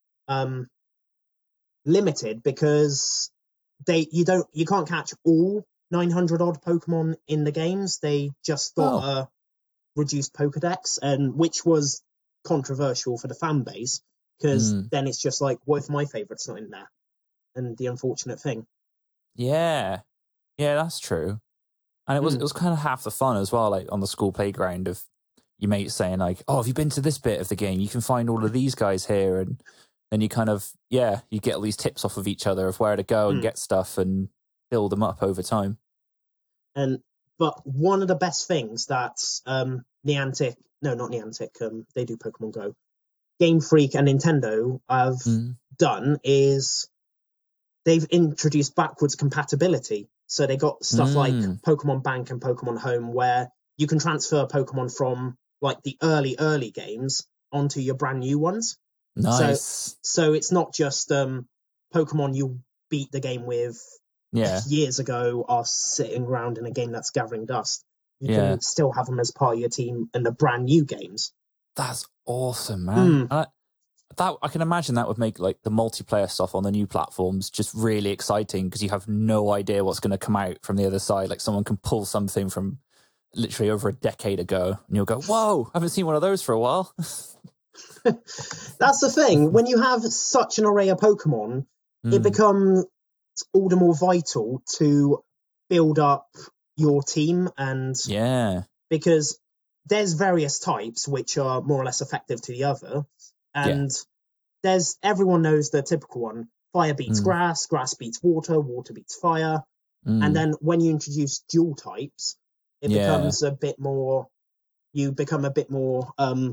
limited because you can't catch all 900 odd Pokemon in the games. They just got a reduced Pokedex, and which was controversial for the fan base because then it's just like, what if my favorite's not in there? And the unfortunate thing. Yeah, that's true. And it was kind of half the fun as well, like on the school playground of your mates saying like, oh, have you been to this bit of the game? You can find all of these guys here. And then you kind of, you get all these tips off of each other of where to go and get stuff and build them up over time. But one of the best things that Niantic, they do Pokemon Go, Game Freak and Nintendo have done is they've introduced backwards compatibility. So they got stuff like Pokemon Bank and Pokemon Home where you can transfer Pokemon from like the early games onto your brand new ones. Nice. So it's not just Pokemon you beat the game with years ago are sitting around in a game that's gathering dust. You can still have them as part of your team in the brand new games. That's awesome, man. I can imagine that would make like the multiplayer stuff on the new platforms just really exciting because you have no idea what's going to come out from the other side. Like someone can pull something from literally over a decade ago and you'll go, whoa, I haven't seen one of those for a while. That's the thing. When you have such an array of Pokemon, it becomes all the more vital to build up your team. And because there's various types which are more or less effective to the other. And everyone knows the typical one. Fire beats grass, grass beats water, water beats fire. And then when you introduce dual types, it becomes a bit more, you become a bit more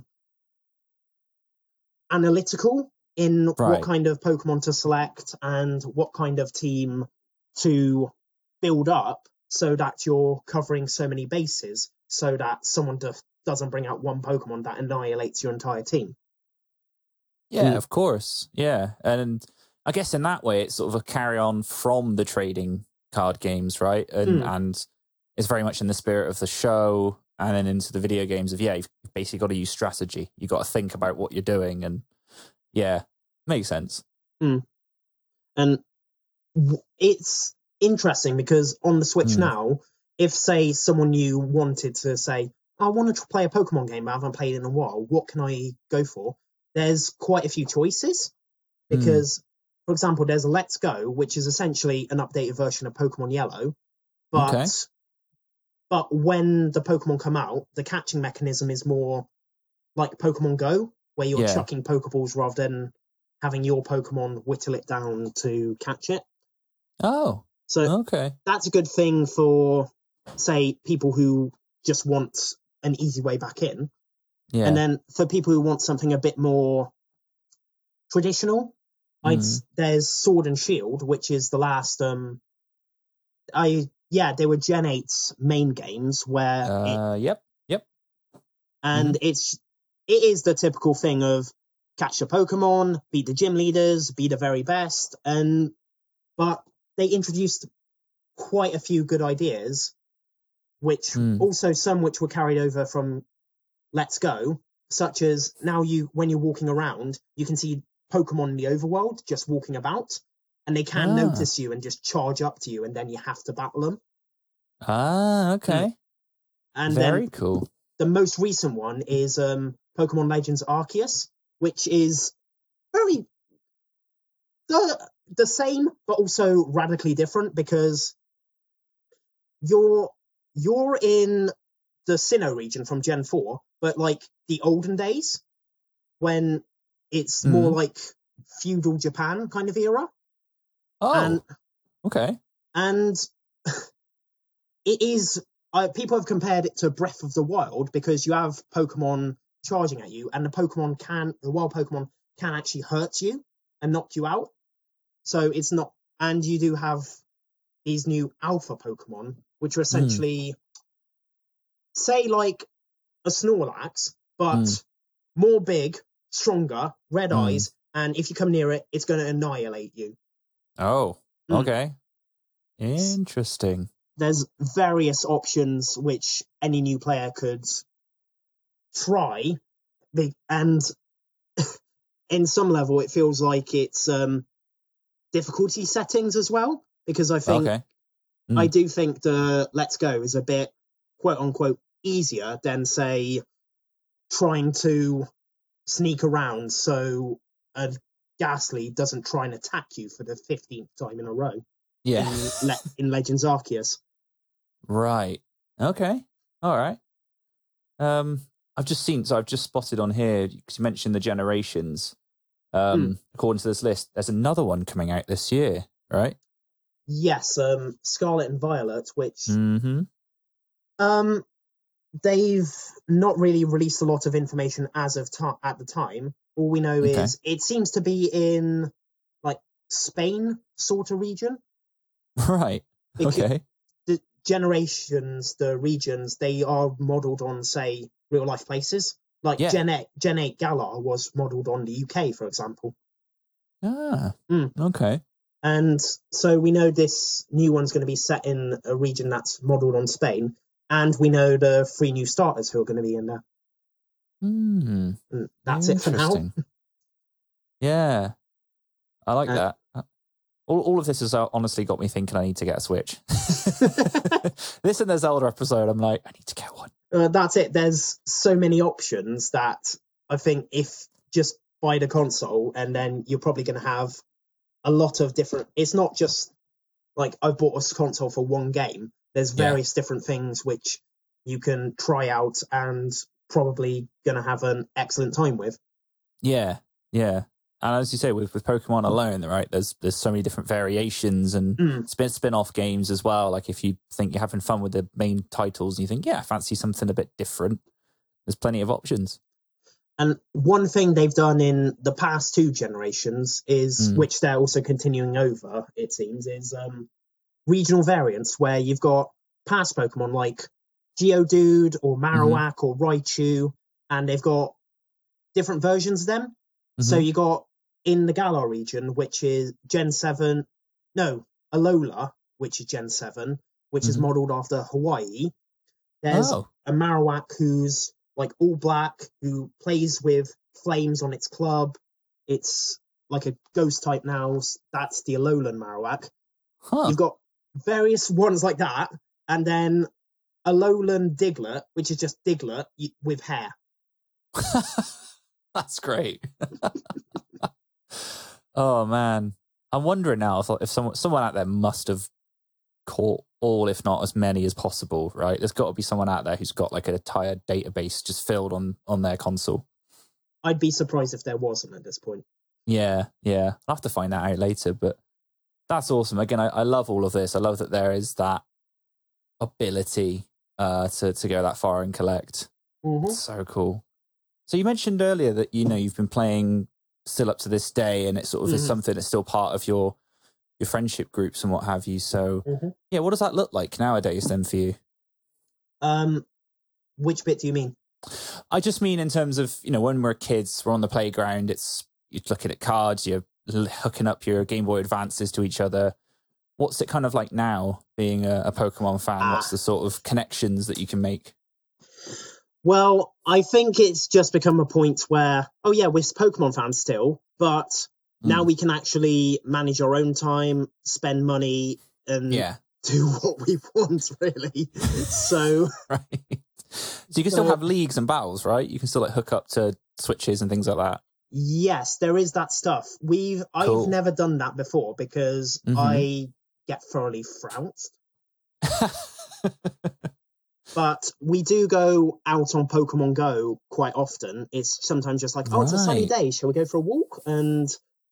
analytical in what kind of Pokemon to select and what kind of team to build up so that you're covering so many bases so that someone doesn't bring out one Pokemon that annihilates your entire team. Yeah, of course. Yeah. And I guess in that way, it's sort of a carry on from the trading card games, right? And it's very much in the spirit of the show and then into the video games of, you've basically got to use strategy. You've got to think about what you're doing. And makes sense. And it's interesting because on the Switch now, if, say, someone you wanted to say, I want to play a Pokemon game, but I haven't played in a while, what can I go for? There's quite a few choices because, for example, there's Let's Go, which is essentially an updated version of Pokemon Yellow. But when the Pokemon come out, the catching mechanism is more like Pokemon Go, where you're Yeah. chucking Pokeballs rather than having your Pokemon whittle it down to catch it. Oh, So okay. that's a good thing for, say, people who just want an easy way back in. Yeah. And then for people who want something a bit more traditional, there's Sword and Shield, which is the last. They were Gen 8's main games where Yep. and it is the typical thing of catch the Pokemon, beat the gym leaders, be the very best, but they introduced quite a few good ideas, which also some which were carried over from Let's Go, such as now when you're walking around, you can see Pokemon in the overworld just walking about, and they can notice you and just charge up to you, and then you have to battle them. Okay. And Very then cool. the most recent one is Pokemon Legends Arceus, which is very the same, but also radically different because you're in the Sinnoh region from Gen 4, but like the olden days when it's more like feudal Japan kind of era. Okay. And it is, people have compared it to Breath of the Wild because you have Pokemon charging at you, and the wild Pokemon can actually hurt you and knock you out. So it's not, and you do have these new alpha Pokemon, which are essentially, say, like a Snorlax, but more big, stronger, red eyes, and if you come near it, it's going to annihilate you. Oh, okay. Interesting. There's various options which any new player could try, and in some level, it feels like it's difficulty settings as well, because I think I do think the Let's Go is a bit quote unquote easier than, say, trying to sneak around so a Ghastly doesn't try and attack you for the 15th time in a row. Yeah. In Legends Arceus. Right. Okay. All right. I've just spotted on here, because you mentioned the generations. According to this list, there's another one coming out this year, right? Yes, Scarlet and Violet, which they've not really released a lot of information as of at the time. All we know is it seems to be in like Spain sort of region. Right. Okay. The generations, the regions, they are modelled on, say, real life places. Like Gen 8 Galar was modelled on the UK, for example. Okay. And so we know this new one's going to be set in a region that's modelled on Spain, and we know the 3 new starters who are going to be in there. That's it for now. Yeah. I like that. All of this has honestly got me thinking I need to get a Switch. This and the Zelda episode, I'm like, I need to get one. That's it. There's so many options that I think if just buy the console, and then you're probably going to have a lot of different... It's not just like I've bought a console for one game. There's various different things which you can try out and probably going to have an excellent time with. Yeah. And as you say, with Pokemon alone, right, there's so many different variations and spin-off games as well. Like if you think you're having fun with the main titles and you think, I fancy something a bit different, there's plenty of options. And one thing they've done in the past 2 generations is, which they're also continuing over, it seems, is regional variants where you've got past Pokemon like Geodude or Marowak or Raichu, and they've got different versions of them. So you got in the Galar region, which is Alola, which is Gen 7, which is modelled after Hawaii. There's a Marowak who's like all black, who plays with flames on its club. It's like a ghost type now. That's the Alolan Marowak. You've got various ones like that. And then Alolan Diglett, which is just Diglett with hair. That's great. Oh man, I'm wondering now if someone out there must have caught all, if not as many as possible, right? There's got to be someone out there who's got like an entire database just filled on their console. I'd be surprised if there wasn't at this point. Yeah. I'll have to find that out later, but that's awesome. Again, I love all of this. I love that there is that ability to go that far and collect. Mm-hmm. It's so cool. So you mentioned earlier that, you've been playing still up to this day, and it sort of is something that's still part of your friendship groups and what have you. So yeah, what does that look like nowadays then for you? Which bit do you mean? I just mean in terms of, when we're kids, we're on the playground, you're looking at cards, you're hooking up your Game Boy Advances to each other. What's it kind of like now, being a Pokemon fan? What's the sort of connections that you can make? Well, I think it's just become a point where, we're Pokemon fans still, but now we can actually manage our own time, spend money, and do what we want, really. So, right. So you can still have leagues and battles, right? You can still hook up to Switches and things like that. Yes, there is that stuff. I've never done that before because I get thoroughly frounced. But we do go out on Pokemon Go quite often. It's sometimes just like, it's a sunny day, shall we go for a walk? And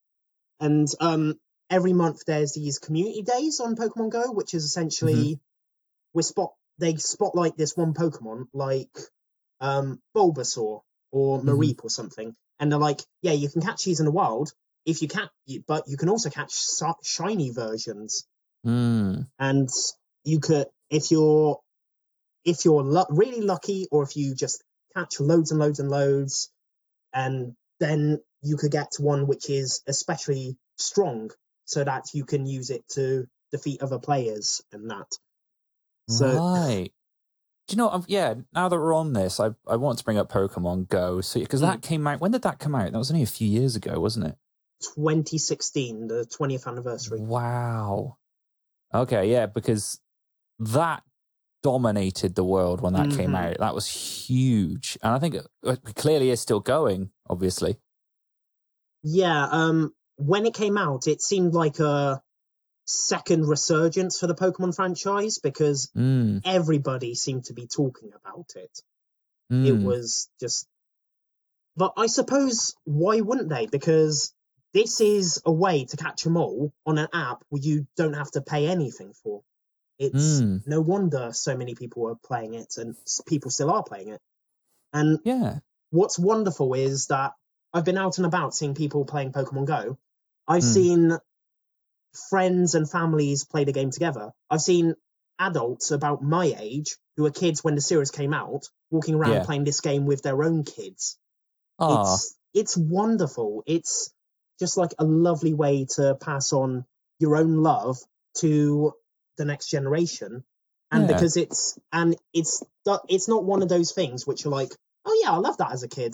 every month there's these community days on Pokemon Go, which is essentially they spotlight this one Pokemon like Bulbasaur or Mareep or something, and they're like, you can catch these in the wild if you can, but you can also catch shiny versions, and you could if you're really lucky, or if you just catch loads and loads and loads, and then you could get one which is especially strong, so that you can use it to defeat other players and that. So, right. Do you know, now that we're on this, I want to bring up Pokemon Go. So, because that came out, when did that come out? That was only a few years ago, wasn't it? 2016, the 20th anniversary. Wow. Okay, yeah, because that dominated the world when that came out. That was huge. And I think it clearly is still going, obviously. Yeah, when it came out, it seemed like a second resurgence for the Pokemon franchise because everybody seemed to be talking about it. It was just... But I suppose, why wouldn't they? Because this is a way to catch them all on an app where you don't have to pay anything for. It's no wonder so many people are playing it, and people still are playing it. And what's wonderful is that I've been out and about seeing people playing Pokemon Go. I've seen friends and families play the game together. I've seen adults about my age, who were kids when the series came out, walking around playing this game with their own kids. It's wonderful. It's just like a lovely way to pass on your own love to the next generation. And because it's not one of those things which are like, I love that as a kid.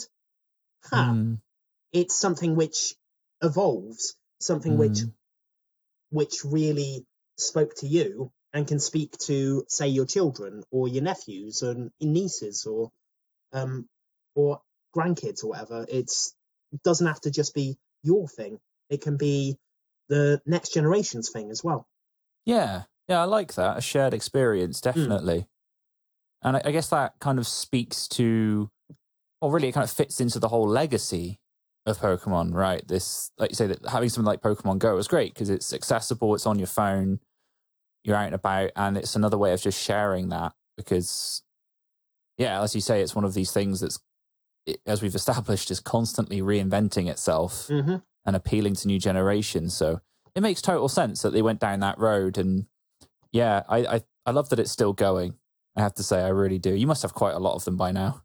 It's something which evolves, something which really spoke to you and can speak to, say, your children or your nephews and nieces or grandkids or whatever. It doesn't have to just be your thing. It can be the next generation's thing as well. Yeah, I like that. A shared experience, definitely. And I guess that kind of speaks to, or really it kind of fits into the whole legacy of Pokemon, right? This, like you say, that having something like Pokemon Go is great because it's accessible, it's on your phone, you're out and about, and it's another way of just sharing that because, as you say, it's one of these things that's, as we've established, is constantly reinventing itself and appealing to new generations. So it makes total sense that they went down that road. And I love that it's still going. I have to say, I really do. You must have quite a lot of them by now.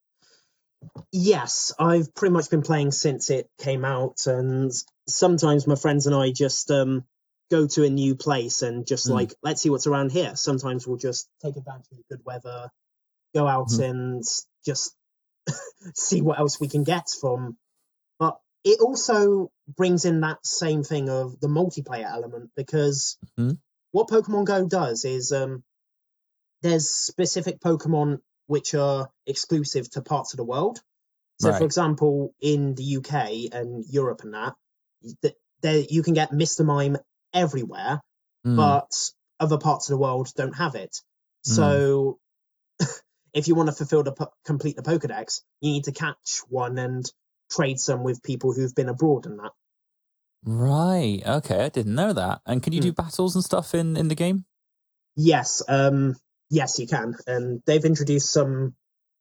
Yes, I've pretty much been playing since it came out, and sometimes my friends and I just go to a new place and just let's see what's around here. Sometimes we'll just take advantage of good weather, go out and just see what else we can get from. But it also brings in that same thing of the multiplayer element, because what Pokemon Go does is there's specific Pokemon which are exclusive to parts of the world. So, for example, in the UK and Europe and that, you can get Mr. Mime everywhere, but other parts of the world don't have it. So if you want to complete the Pokedex, you need to catch one and trade some with people who've been abroad and that. Right. Okay, I didn't know that. And can you do battles and stuff in the game? Yes, yes, you can. And they've introduced some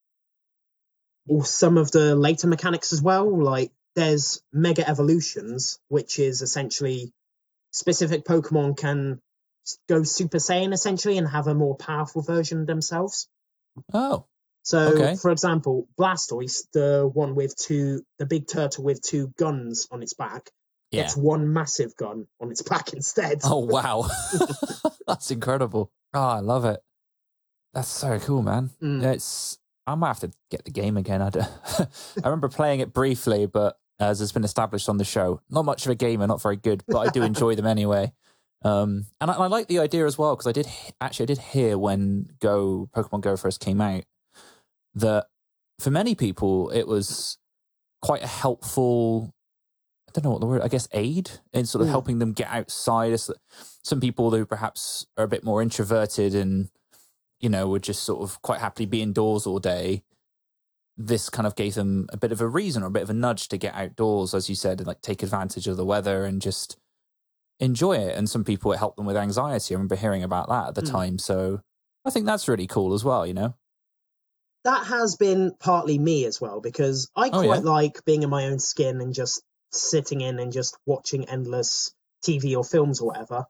of the later mechanics as well. Like there's Mega Evolutions, which is essentially specific Pokemon can go Super Saiyan essentially and have a more powerful version of themselves. Oh. So, Okay. for example, Blastoise, the big turtle with two guns on its back, gets one massive gun on its back instead. Oh, wow. That's incredible. Oh, I love it. That's so cool, man. I might have to get the game again. I remember playing it briefly, but as has been established on the show, not much of a gamer, not very good, but I do enjoy them anyway. And I like the idea as well, because I did hear when Pokemon Go first came out, that for many people, it was quite a helpful, I don't know what the word, I guess aid in sort of helping them get outside. Some people who perhaps are a bit more introverted and, would just sort of quite happily be indoors all day. This kind of gave them a bit of a reason or a bit of a nudge to get outdoors, as you said, and like take advantage of the weather and just enjoy it. And some people, it helped them with anxiety. I remember hearing about that at the time. So I think that's really cool as well, That has been partly me as well, because I quite like being in my own skin and just sitting in and just watching endless TV or films or whatever.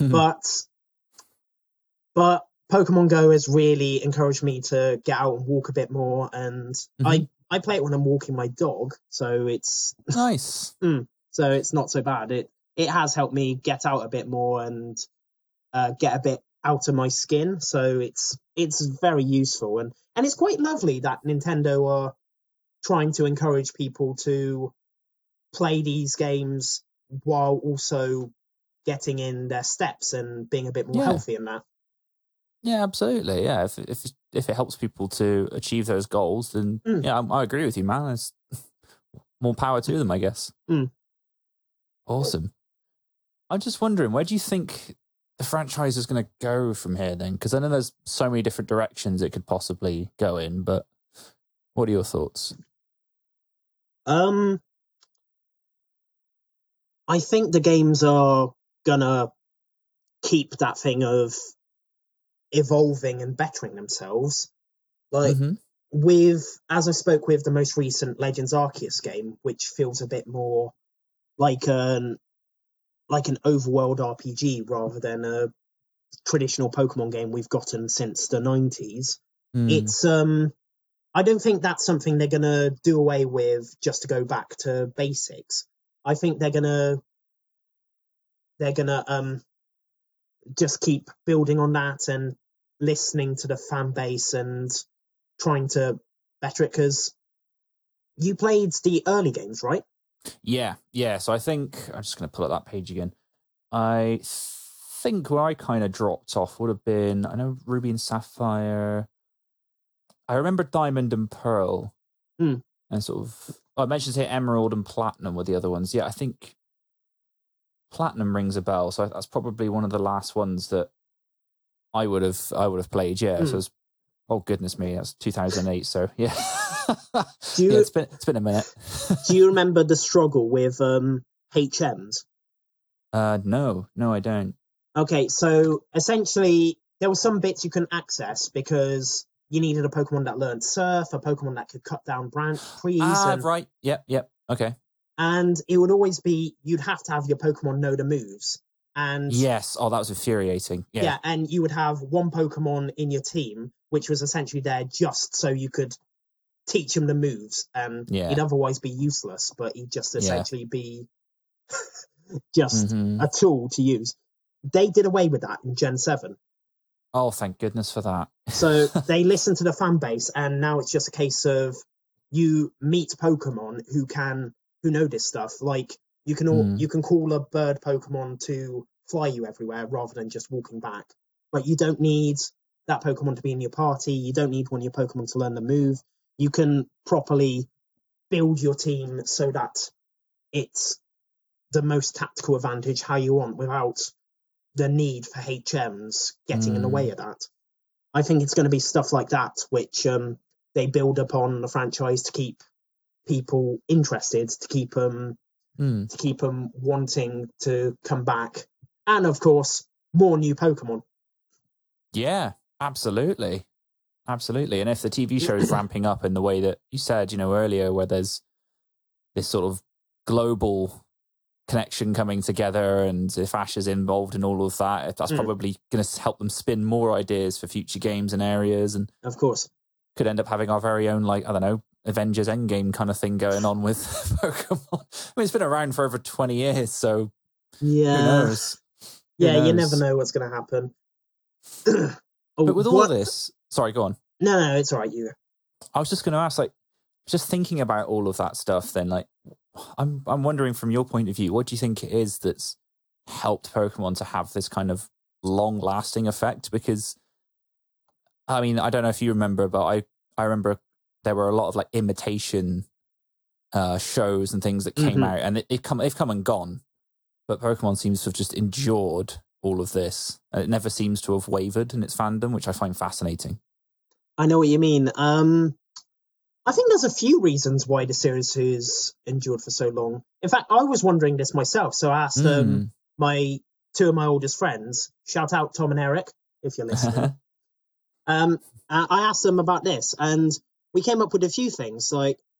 But Pokemon Go has really encouraged me to get out and walk a bit more, and I play it when I'm walking my dog, so it's nice. So it's not so bad. It has helped me get out a bit more and get a bit out of my skin, so it's very useful, and it's quite lovely that Nintendo are trying to encourage people to play these games while also getting in their steps and being a bit more healthy in that. Yeah, absolutely. Yeah, if it helps people to achieve those goals, then I agree with you, man. It's more power to them, I guess. Awesome. I'm just wondering, where do you think the franchise is going to go from here then? Because I know there's so many different directions it could possibly go in, but what are your thoughts? I think the games are gonna keep that thing of evolving and bettering themselves. Like as I spoke with the most recent Legends Arceus game, which feels a bit more like an overworld RPG rather than a traditional Pokemon game we've gotten since the 90s. It's I don't think that's something they're gonna do away with just to go back to basics. I think they're gonna just keep building on that and listening to the fan base and trying to better it, because you played the early games, right? Yeah. So I think I'm just going to pull up that page again. I think where I kind of dropped off would have been, I know Ruby and Sapphire. I remember Diamond and Pearl, and sort of I mentioned here Emerald and Platinum were the other ones. Yeah, I think Platinum rings a bell, so that's probably one of the last ones that I would have played. Yeah, so it was, oh goodness me, that's 2008. So yeah, it's been a minute. Do you remember the struggle with HMs? No, I don't. Okay, so essentially there were some bits you couldn't access because you needed a Pokemon that learned Surf, a Pokemon that could cut down trees. Right. Yep. Okay. And it would always be, you'd have to have your Pokemon know the moves. And yes, that was infuriating. Yeah, and you would have one Pokemon in your team, which was essentially there just so you could teach him the moves. And he'd otherwise be useless, but he'd just essentially be just a tool to use. They did away with that in Gen 7. Oh, thank goodness for that. So they listened to the fan base, and now it's just a case of you meet Pokemon who know this stuff. Like you can call a bird Pokemon to fly you everywhere rather than just walking back. Like you don't need that Pokemon to be in your party. You don't need one of your Pokemon to learn the move. You can properly build your team so that it's the most tactical advantage how you want without the need for HMs getting in the way of that. I think it's going to be stuff like that which they build upon the franchise to keep people interested, to keep them wanting to come back, and of course more new Pokemon. Yeah, absolutely. And if the TV show is ramping up in the way that you said, earlier, where there's this sort of global connection coming together, and if Ash is involved in all of that, that's probably going to help them spin more ideas for future games and areas, and of course could end up having our very own, Avengers Endgame kind of thing going on with Pokemon. I mean, it's been around for over 20 years, so who knows? You never know what's going to happen. But with all of this, sorry, go on. No, it's all right. You. I was just going to ask, just thinking about all of that stuff. Then, I'm wondering from your point of view, what do you think it is that's helped Pokemon to have this kind of long-lasting effect? Because, I mean, I don't know if you remember, but I remember there were a lot of imitation shows and things that came out, and they've come and gone. But Pokemon seems to have just endured all of this, and it never seems to have wavered in its fandom, which I find fascinating. I know what you mean. I think there's a few reasons why the series has endured for so long. In fact, I was wondering this myself, so I asked my two of my oldest friends, shout out Tom and Eric, if you're listening. I asked them about this, and we came up with a few things.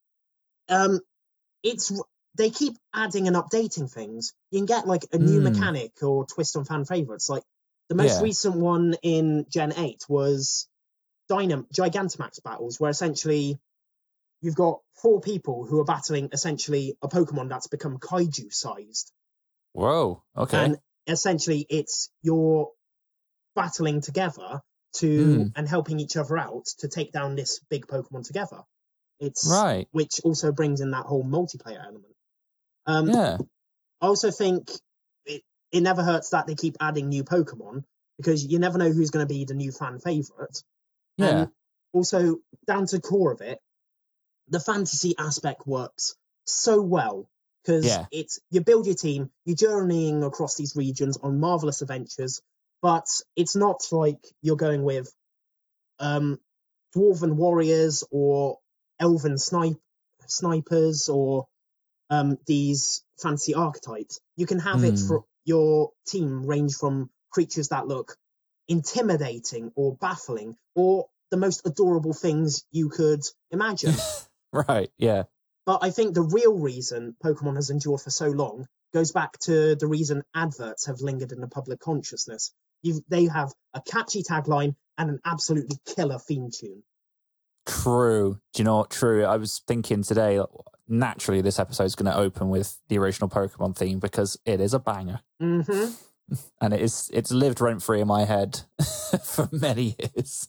They keep adding and updating things. You can get a new mechanic or twist on fan favorites. The most recent one in Gen 8 was Gigantamax battles, where essentially you've got 4 people who are battling essentially a Pokemon that's become kaiju sized. Whoa, okay. And essentially it's you're battling together and helping each other out to take down this big Pokemon together. It's right. Which also brings in that whole multiplayer element. I also think it never hurts that they keep adding new Pokemon, because you never know who's going to be the new fan favorite. Yeah. And also, down to the core of it, the fantasy aspect works so well, because it's you build your team, you're journeying across these regions on marvelous adventures, but it's not like you're going with dwarven warriors or elven snipers or these fancy archetypes. You can have it for your team range from creatures that look intimidating or baffling or the most adorable things you could imagine. Right, yeah. But I think the real reason Pokemon has endured for so long goes back to the reason adverts have lingered in the public consciousness. They have a catchy tagline and an absolutely killer theme tune. True. Do you know what? True. I was thinking today, naturally this episode is going to open with the original Pokemon theme, because it is a banger. Mm-hmm. And it's lived rent-free in my head for many years.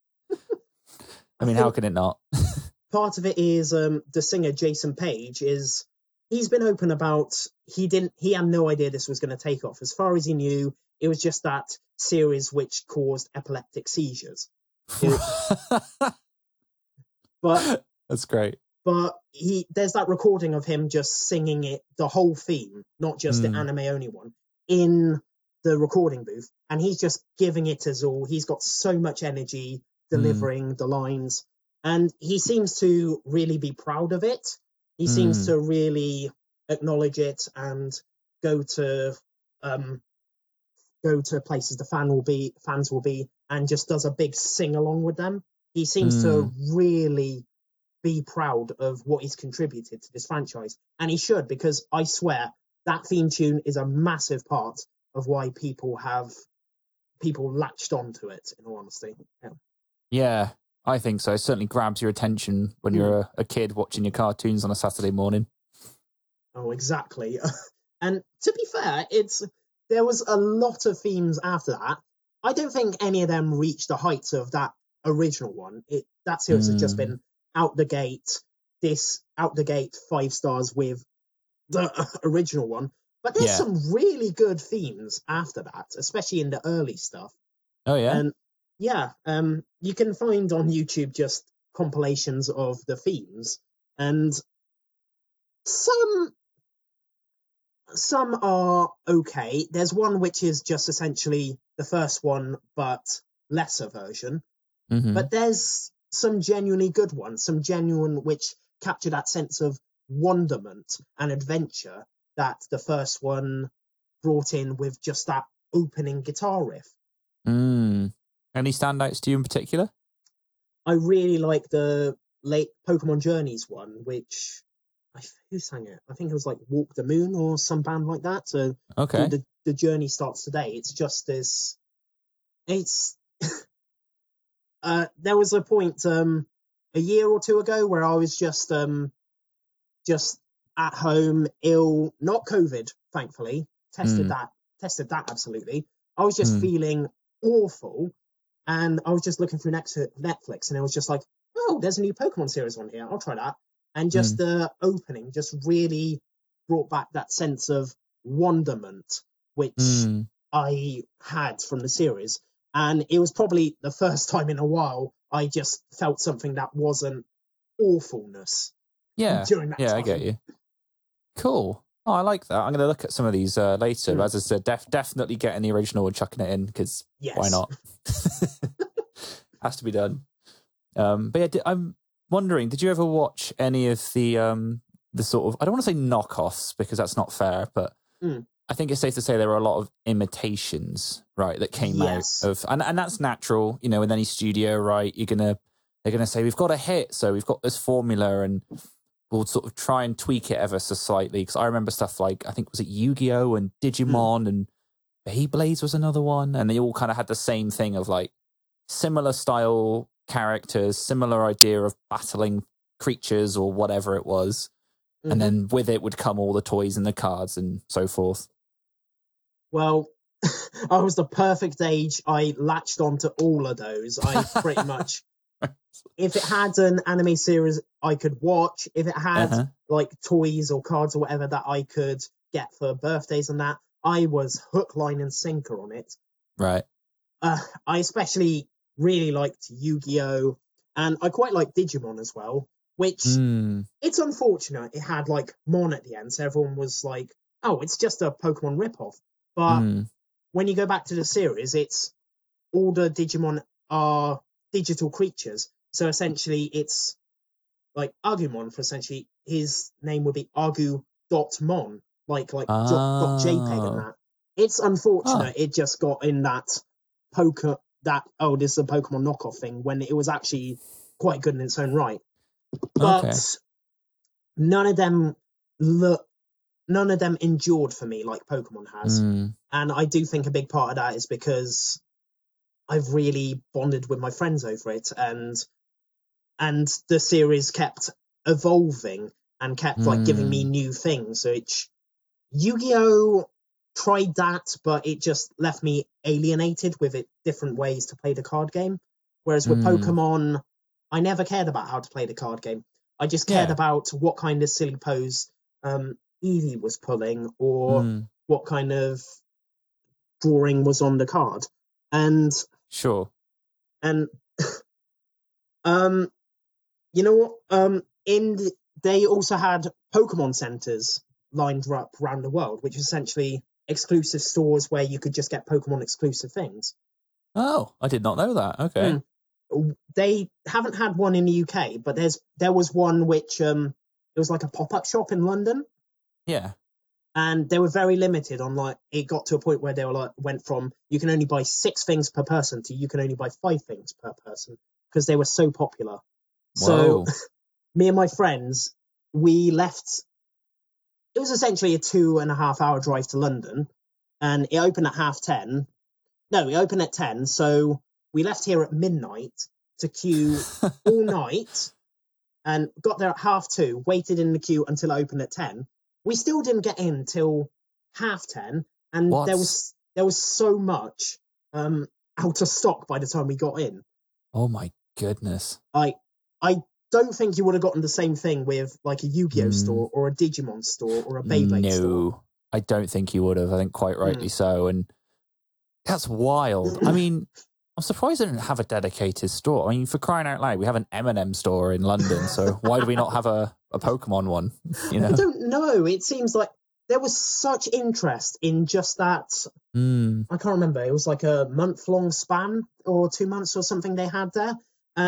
I mean, how can it not? Part of it is the singer Jason Page he's been open about he had no idea this was going to take off. As far as he knew, it was just that series which caused epileptic seizures. But that's great. But there's that recording of him just singing it, the whole theme, not just the anime only one, in the recording booth, and he's just giving it his all. He's got so much energy delivering the lines, and he seems to really be proud of it. He seems to really acknowledge it and go to places the fans will be, and just does a big sing along with them. He seems to really be proud of what he's contributed to this franchise, and he should, because I swear that theme tune is a massive part of why people latched onto it, in all honesty. Yeah, I think so. It certainly grabs your attention when you're a kid watching your cartoons on a Saturday morning. Oh, exactly. And to be fair, there was a lot of themes after that. I don't think any of them reached the heights of that original one. That series has just been out the gate 5 stars with the original one. But there's some really good themes after that, especially in the early stuff. Oh, yeah? And you can find on YouTube just compilations of the themes, and some some are okay. There's one which is just essentially the first one, but lesser version. Mm-hmm. But there's some genuinely good ones, some genuine which capture that sense of wonderment and adventure that the first one brought in with just that opening guitar riff. Any standouts to you in particular? I really like the late Pokemon Journeys one, which who sang it? I think it was like Walk the Moon or some band like that. So Okay. the journey starts today. It's just this. It's there was a point a year or two ago where I was just at home, ill, not COVID, thankfully. Tested that absolutely. I was just feeling awful, and I was just looking through Netflix, and it was just like, oh, there's a new Pokemon series on here. I'll try that. And just the opening just really brought back that sense of wonderment, which I had from the series. And it was probably the first time in a while I just felt something that wasn't awfulness. Yeah, during that time. I get you. Cool. Oh, I like that. I'm going to look at some of these later. As I said, definitely getting the original and chucking it in, because why not? Has to be done. But yeah, I'm wondering, did you ever watch any of the sort of, I don't want to say knockoffs because that's not fair, but I think it's safe to say there were a lot of imitations, right, that came out of, and that's natural, you know, in any studio, right? They're gonna say, we've got a hit, so we've got this formula, and we'll sort of try and tweak it ever so slightly. Because I remember stuff like, I think, was it Yu-Gi-Oh! And Digimon and Beyblades was another one, and they all kind of had the same thing of like similar style characters, similar idea of battling creatures or whatever it was. And then with it would come all the toys and the cards and so forth. Well, I was the perfect age. I latched onto all of those. I pretty much, if it had an anime series I could watch, if it had like toys or cards or whatever that I could get for birthdays and that, I was hook, line and sinker on it. Right. I especially really liked Yu-Gi-Oh! And I quite like Digimon as well, which it's unfortunate it had like Mon at the end, so everyone was like, oh, it's just a Pokemon ripoff. But when you go back to the series, it's all the Digimon are digital creatures. So essentially it's like Agumon, for essentially his name would be Agu.mon, like .jpeg and that. It's unfortunate it just got in that this is a Pokemon knockoff thing when it was actually quite good in its own right. But none of them endured for me like Pokemon has. And I do think a big part of that is because I've really bonded with my friends over it, and the series kept evolving and kept like giving me new things. So Yu-Gi-Oh! Tried that, but it just left me alienated with it, different ways to play the card game. Whereas with Pokemon, I never cared about how to play the card game. I just cared about what kind of silly pose Eevee was pulling, or what kind of drawing was on the card. And and you know what? They also had Pokemon centers lined up around the world, which is essentially exclusive stores where you could just get Pokemon exclusive things. Oh, I did not know that. Okay. They haven't had one in the UK, but there was one which it was like a pop-up shop in London. Yeah. And they were very limited on, like, it got to a point where they were like, went from you can only buy 6 things per person to you can only buy 5 things per person, because they were so popular. Whoa. So me and my friends, we left. It was essentially a 2.5 hour drive to London, and it opened at 10:30. No, it opened at 10. So we left here at midnight to queue all night, and got there at 2:30, waited in the queue until it opened at 10. We still didn't get in till 10:30, and there was so much out of stock by the time we got in. Oh my goodness. I don't think you would have gotten the same thing with like a Yu-Gi-Oh! Store or a Digimon store or a Beyblade store. No, I don't think you would have. I think quite rightly so. And that's wild. I mean, I'm surprised they didn't have a dedicated store. I mean, for crying out loud, we have an M&M store in London, so why do we not have a Pokemon one? You know? I don't know. It seems like there was such interest in just that. I can't remember. It was like a month-long span or 2 months or something they had there.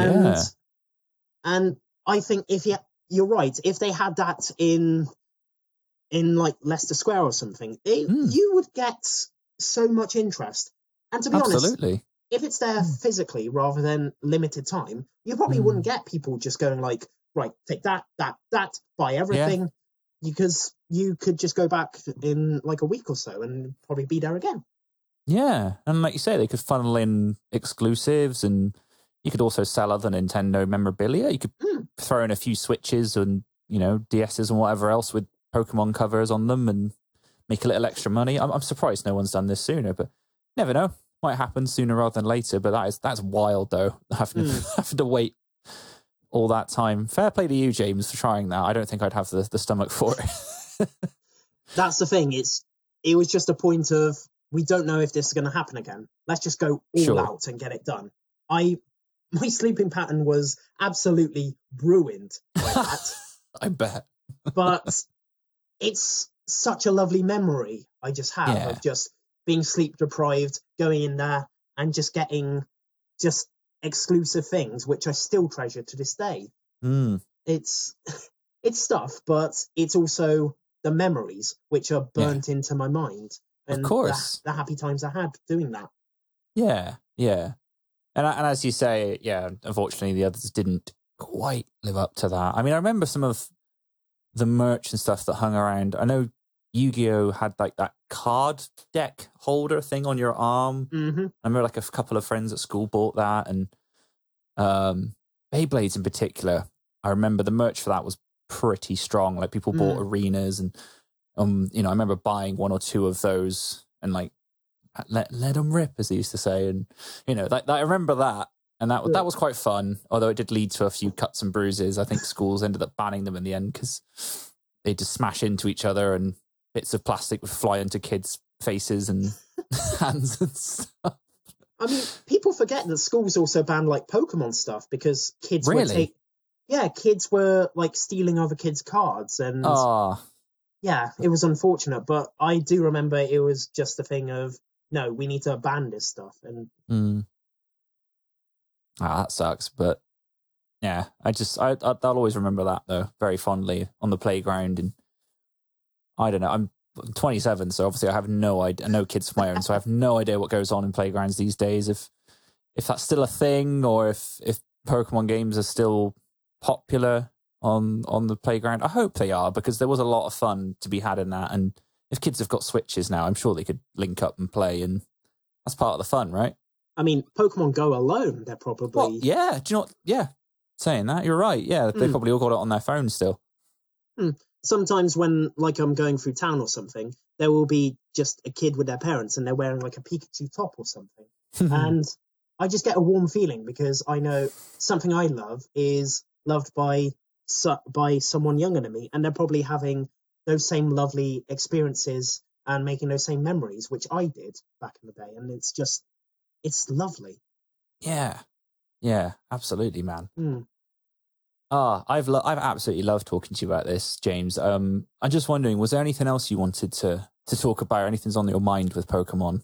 And I think you're right, if they had that in like Leicester Square or something, you would get so much interest. And to be honest, if it's there physically rather than limited time, you probably wouldn't get people just going like, right, take that, buy everything, because you could just go back in like a week or so and probably be there again. Yeah, and like you say, they could funnel in exclusives, and you could also sell other Nintendo memorabilia. You could throw in a few Switches and, DSs and whatever else with Pokemon covers on them and make a little extra money. I'm surprised no one's done this sooner, but never know. Might happen sooner rather than later, but that's wild, though, having to wait all that time. Fair play to you, James, for trying that. I don't think I'd have the stomach for it. That's the thing. It was just a point of, we don't know if this is going to happen again. Let's just go all out and get it done. My sleeping pattern was absolutely ruined by that. I bet. But it's such a lovely memory I just have of just being sleep deprived, going in there and just getting just exclusive things, which I still treasure to this day. It's stuff, but it's also the memories which are burnt into my mind. And of course. The happy times I had doing that. Yeah. And as you say, unfortunately the others didn't quite live up to that. I mean, I remember some of the merch and stuff that hung around. I know Yu-Gi-Oh! Had like that card deck holder thing on your arm. I remember like a couple of friends at school bought that, and Beyblades in particular, I remember the merch for that was pretty strong. Like people bought arenas, and I remember buying one or two of those and like let them rip, as they used to say, and I remember that, and that was quite fun. Although it did lead to a few cuts and bruises. I think schools ended up banning them in the end because they just smash into each other and bits of plastic would fly into kids' faces and hands and stuff. I mean, people forget that schools also banned like Pokemon stuff because kids kids were like stealing other kids' cards, and it was unfortunate. But I do remember it was just a thing of, no, we need to ban this stuff. And that sucks. But yeah, I'll always remember that though very fondly on the playground. And I don't know, I'm 27, so obviously I have no idea, no kids of my own, so I have no idea what goes on in playgrounds these days, if that's still a thing, or if Pokemon games are still popular on the playground. I hope they are, because there was a lot of fun to be had in that, and if kids have got Switches now, I'm sure they could link up and play, and that's part of the fun, right? I mean, Pokemon Go alone, they're probably... Well, yeah, do you know what? Yeah, saying that, you're right. Yeah, they probably all got it on their phones still. Sometimes when, like, I'm going through town or something, there will be just a kid with their parents and they're wearing, like, a Pikachu top or something. And I just get a warm feeling because I know something I love is loved by someone younger than me, and they're probably having those same lovely experiences and making those same memories, which I did back in the day. And it's lovely. Yeah, absolutely, man. I've absolutely loved talking to you about this, James. I'm just wondering, was there anything else you wanted to talk about, or anything's on your mind with Pokemon?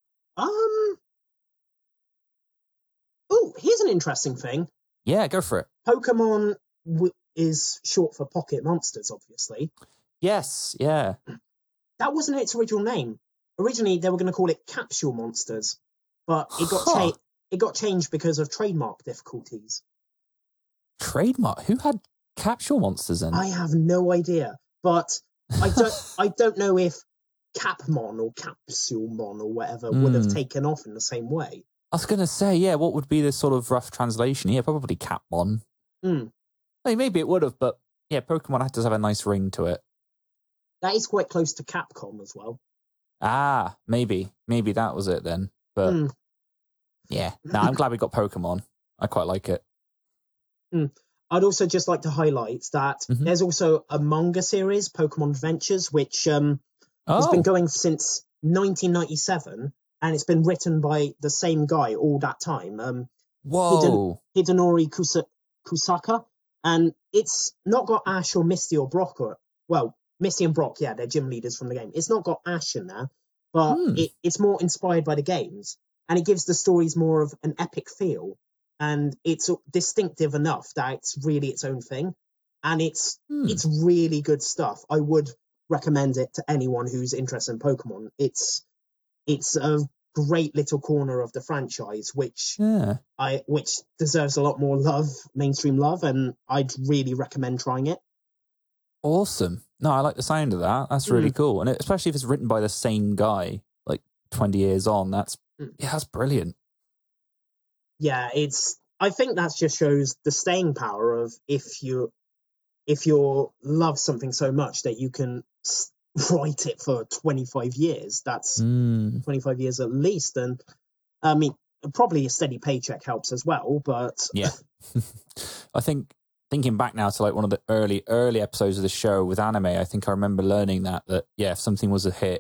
Here's an interesting thing. Yeah, go for it. Pokemon is short for Pocket Monsters, obviously. Yes, yeah. That wasn't its original name. Originally, they were going to call it Capsule Monsters, but it got changed because of trademark difficulties. Trademark? Who had Capsule Monsters in? I have no idea, but I don't know if Capmon or Capsulemon or whatever would have taken off in the same way. I was going to say, yeah, what would be the sort of rough translation? Yeah, probably Capmon. Maybe it would have, but yeah, Pokemon does have a nice ring to it. That is quite close to Capcom as well. Maybe that was it then. But yeah, I'm glad we got Pokemon. I quite like it. I'd also just like to highlight that there's also a manga series, Pokemon Adventures, which has been going since 1997, and it's been written by the same guy all that time. Hidenori Kusaka, and it's not got Ash or Misty or Brock. Well, Misty and Brock, yeah, they're gym leaders from the game. It's not got Ash in there, but Hmm. it's more inspired by the games, and it gives the stories more of an epic feel, and it's distinctive enough that it's really its own thing, and it's really good stuff. I would recommend it to anyone who's interested in Pokemon. It's a great little corner of the franchise, which Yeah. which deserves a lot more love, mainstream love, and I'd really recommend trying it. Awesome. No, I like the sound of that. That's really cool. And especially if it's written by the same guy, like 20 years on, that's brilliant. Yeah, I think that just shows the staying power of if you love something so much that you can write it for 25 years. That's 25 years at least. And I mean, probably a steady paycheck helps as well, but Yeah. I think thinking back now to like one of the early episodes of the show with anime, I think I remember learning that yeah, if something was a hit,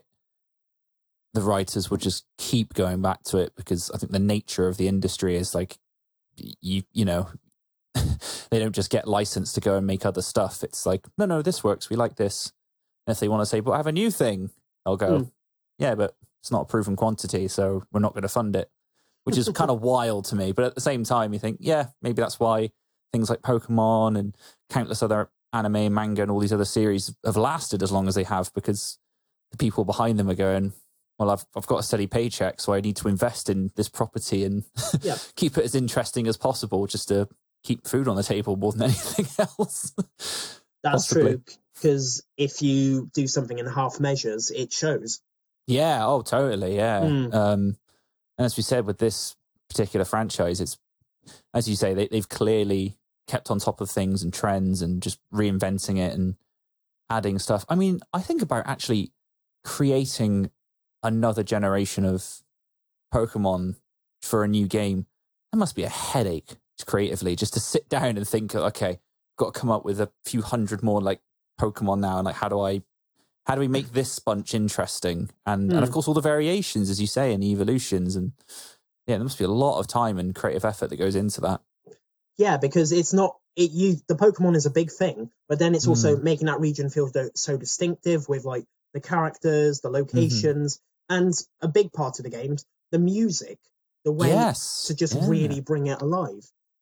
the writers would just keep going back to it, because I think the nature of the industry is like you know they don't just get licensed to go and make other stuff. It's like, no, this works, we like this. And if they want to say, but I have a new thing, I'll go, yeah, but it's not a proven quantity, so we're not going to fund it, which is kind of wild to me. But at the same time, you think, yeah, maybe that's why things like Pokemon and countless other anime, manga, and all these other series have lasted as long as they have, because the people behind them are going, well, I've got a steady paycheck, so I need to invest in this property and keep it as interesting as possible, just to keep food on the table more than anything else. That's true, because if you do something in half measures, it shows. Yeah, oh, totally, yeah. And as we said, with this particular franchise, it's, as you say, they've clearly kept on top of things and trends and just reinventing it and adding stuff. I mean, I think about actually creating another generation of Pokemon for a new game. That must be a headache creatively, just to sit down and think, okay, got to come up with a few hundred more like Pokemon now, and like how do we make this bunch interesting, and of course all the variations, as you say, and the evolutions, and yeah, there must be a lot of time and creative effort that goes into that. Yeah, because it's not the Pokemon is a big thing, but then it's also making that region feel so distinctive with like the characters, the locations, and a big part of the games, the music, the way to just really bring it alive.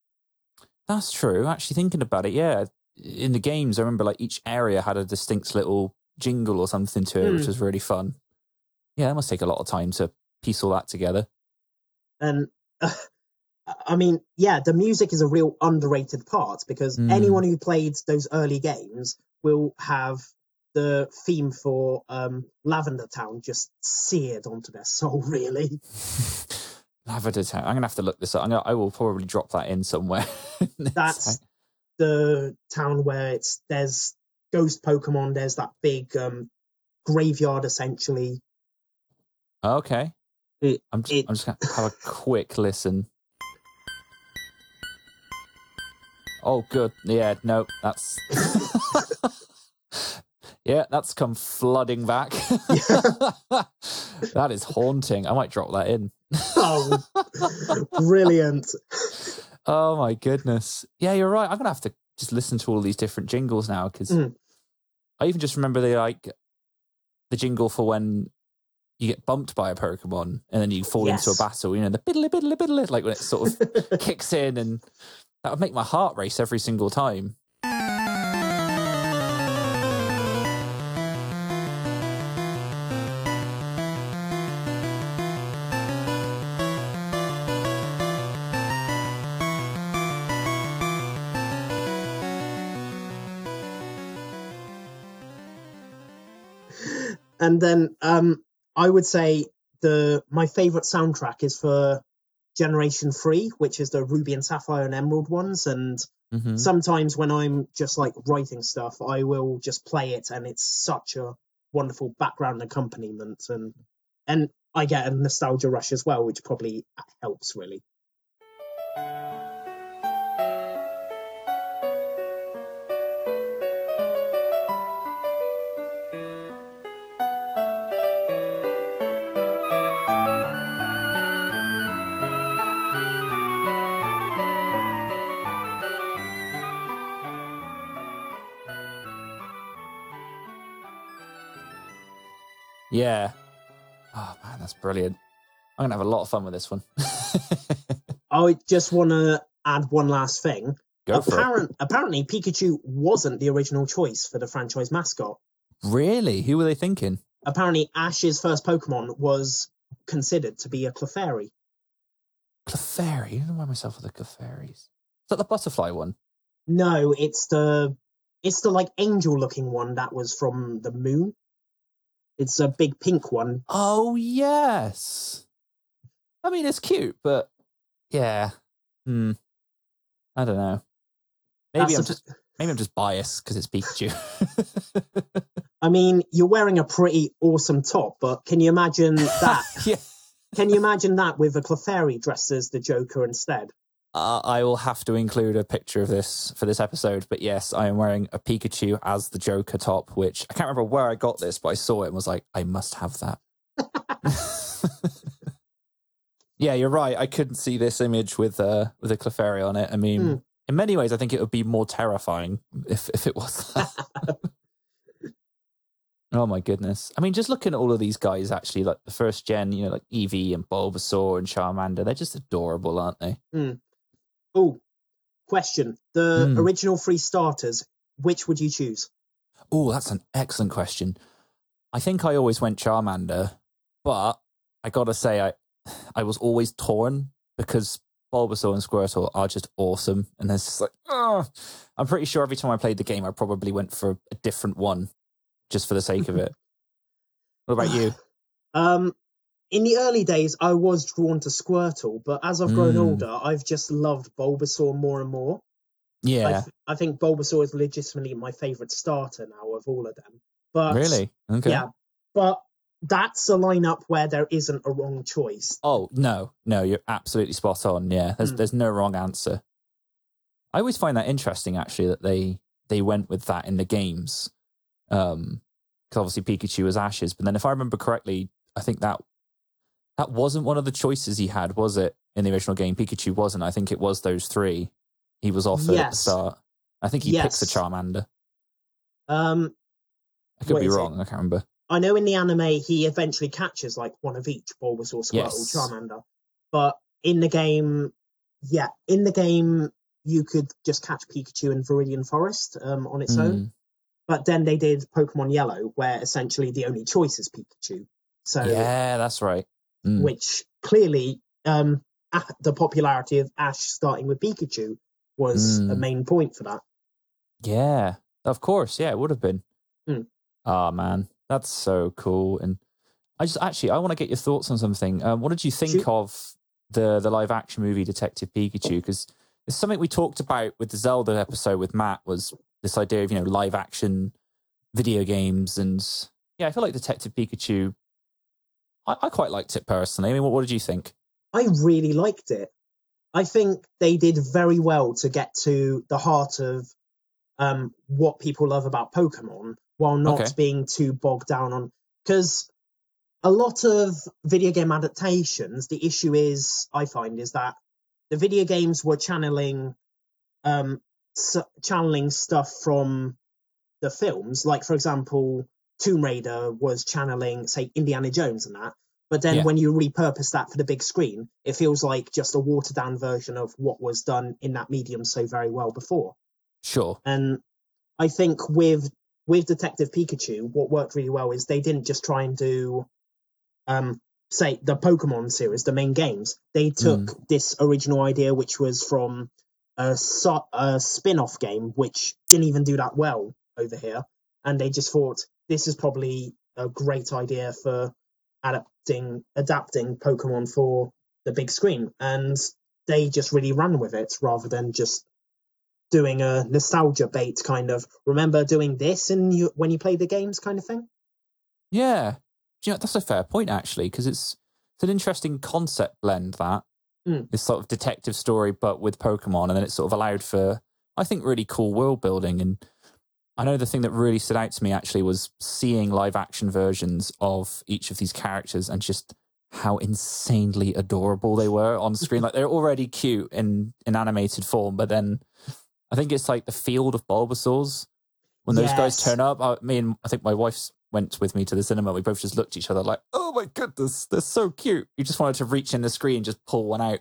That's true. Actually, thinking about it, yeah, in the games, I remember like each area had a distinct little jingle or something to it, which was really fun. Yeah, that must take a lot of time to piece all that together. And I mean, yeah, the music is a real underrated part, because anyone who played those early games will have the theme for Lavender Town just seared onto their soul, really. Lavender Town. I'm going to have to look this up. I will probably drop that in somewhere. That's the town where there's ghost Pokemon. There's that big graveyard, essentially. Okay. I'm just going to have a quick listen. Oh, good. Yeah, no, that's... yeah, that's come flooding back. That is haunting. I might drop that in. Oh, brilliant. Oh, my goodness. Yeah, you're right. I'm going to have to just listen to all these different jingles now, because I even just remember the jingle for when you get bumped by a Pokemon and then you fall into a battle, you know, the biddly, biddly, biddly, like when it sort of kicks in, and that would make my heart race every single time. And then I would say my favorite soundtrack is for Generation 3, which is the Ruby and Sapphire and Emerald ones. And sometimes when I'm just like writing stuff, I will just play it, and it's such a wonderful background accompaniment, and I get a nostalgia rush as well, which probably helps really. Yeah. Oh, man, that's brilliant. I'm going to have a lot of fun with this one. I just want to add one last thing. Go for it. Apparently, Pikachu wasn't the original choice for the franchise mascot. Really? Who were they thinking? Apparently, Ash's first Pokemon was considered to be a Clefairy. Clefairy? I don't know myself with the Clefairies. Is that the butterfly one? No, it's the like angel-looking one that was from the moon. It's a big pink one. Oh, yes. I mean, it's cute, but yeah. I don't know. Maybe I'm just biased because it's Pikachu. I mean, you're wearing a pretty awesome top, but can you imagine that? Yeah. Can you imagine that with a Clefairy dressed as the Joker instead? I will have to include a picture of this for this episode, but yes, I am wearing a Pikachu as the Joker top, which I can't remember where I got this, but I saw it and was like, I must have that. Yeah, you're right. I couldn't see this image with a Clefairy on it. I mean, in many ways, I think it would be more terrifying if it was that. Oh my goodness. I mean, just looking at all of these guys, actually, like the first gen, like Eevee and Bulbasaur and Charmander, they're just adorable, aren't they? Oh, question. The original 3 starters, which would you choose? Oh, that's an excellent question. I think I always went Charmander, but I got to say, I was always torn because Bulbasaur and Squirtle are just awesome. And there's just like, I'm pretty sure every time I played the game, I probably went for a different one just for the sake of it. What about you? In the early days, I was drawn to Squirtle, but as I've grown older, I've just loved Bulbasaur more and more. Yeah. I think Bulbasaur is legitimately my favourite starter now of all of them. But really? Okay. Yeah, but that's a lineup where there isn't a wrong choice. Oh, no, you're absolutely spot on. Yeah, there's no wrong answer. I always find that interesting, actually, that they went with that in the games. Because obviously Pikachu was Ash's, but then if I remember correctly, I think that wasn't one of the choices he had, was it, in the original game? Pikachu wasn't. I think it was those 3 he was offered at the start. I think he picks a Charmander. I could be wrong. I can't remember. I know in the anime he eventually catches like one of each, Bulbasaur, Squirtle, Charmander. But in the game, you could just catch Pikachu in Viridian Forest on its own. But then they did Pokemon Yellow, where essentially the only choice is Pikachu. So yeah, that's right. Which clearly, the popularity of Ash starting with Pikachu was a main point for that. Yeah, of course. Yeah, it would have been. Oh, man. That's so cool. And I want to get your thoughts on something. What did you think of the live action movie Detective Pikachu? Because it's something we talked about with the Zelda episode with Matt, was this idea of, live action video games. And yeah, I feel like Detective Pikachu, I quite liked it personally. I mean, what did you think? I really liked it. I think they did very well to get to the heart of what people love about Pokemon, while not being too bogged down on, because a lot of video game adaptations, the issue is, I find, is that the video games were channeling stuff from the films. Like, for example, Tomb Raider was channeling, say, Indiana Jones and that. But then when you repurpose that for the big screen, it feels like just a watered down version of what was done in that medium so very well before. Sure. And I think with Detective Pikachu, what worked really well is they didn't just try and do, say, the Pokemon series, the main games. They took this original idea, which was from a spin-off game, which didn't even do that well over here. And they just thought, this is probably a great idea for adapting Pokemon for the big screen. And they just really ran with it rather than just doing a nostalgia bait kind of, remember doing this when you played the games kind of thing? Yeah. That's a fair point, actually, because it's an interesting concept blend, that. This sort of detective story, but with Pokemon, and then it sort of allowed for, I think, really cool world building. And I know the thing that really stood out to me, actually, was seeing live action versions of each of these characters and just how insanely adorable they were on screen. Like, they're already cute in animated form, but then I think it's like the field of Bulbasaurs when those guys turn up. I think my wife's went with me to the cinema, we both just looked at each other like, oh my goodness, they're so cute. You just wanted to reach in the screen and just pull one out.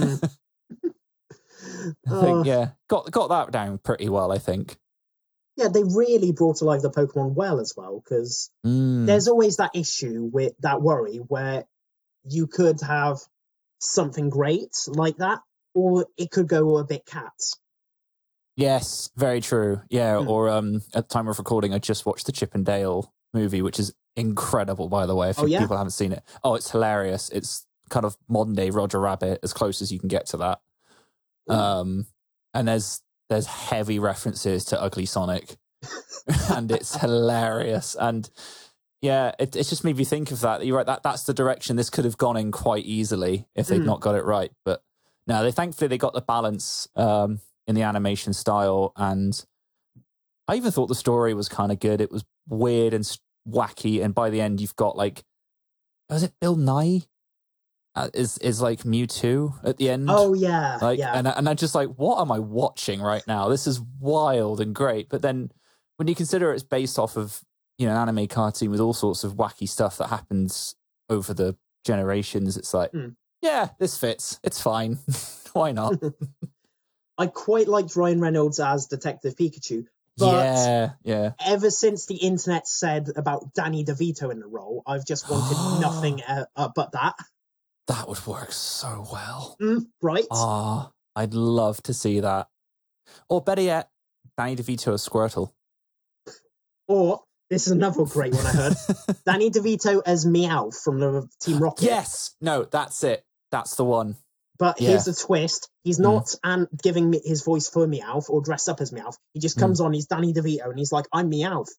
I think, got that down pretty well, I think. Yeah, they really brought alive the Pokemon well as well, because there's always that issue with that worry where you could have something great like that, or it could go a bit cats. Yes, very true. Yeah, or at the time of recording, I just watched the Chip and Dale movie, which is incredible, by the way, if people haven't seen it. Oh, it's hilarious. It's kind of modern day Roger Rabbit, as close as you can get to that. And there's heavy references to Ugly Sonic, and it's hilarious. And yeah, it's just made me think of that. You're right, that's the direction this could have gone in quite easily if they'd not got it right. But no, thankfully they got the balance in the animation style, and I even thought the story was kind of good. It was weird and wacky, and by the end you've got like, was it Bill Nye? Is like Mewtwo at the end. Oh yeah, And I'm just like, what am I watching right now? This is wild and great. But then when you consider it's based off of, an anime cartoon with all sorts of wacky stuff that happens over the generations, it's like, yeah, this fits. It's fine. Why not? I quite liked Ryan Reynolds as Detective Pikachu. But ever since the internet said about Danny DeVito in the role, I've just wanted nothing but that. That would work so well. Right? I'd love to see that. Or better yet, Danny DeVito as Squirtle. Or, this is another great one I heard, Danny DeVito as Meowth from the Team Rocket. Yes! No, that's it. That's the one. But here's the twist. He's not giving me his voice for Meowth or dressed up as Meowth. He just comes on, he's Danny DeVito, and he's like, I'm Meowth.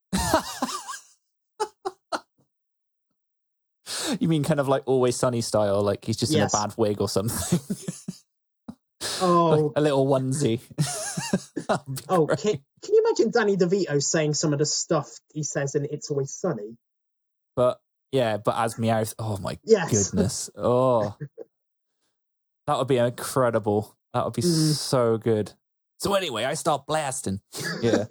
You mean kind of like Always Sunny style, like he's just in a bad wig or something? Like a little onesie. Can you imagine Danny DeVito saying some of the stuff he says in It's Always Sunny? But as Meowth, oh my goodness. Oh, that would be incredible. That would be so good. So anyway, I start blasting. Yeah.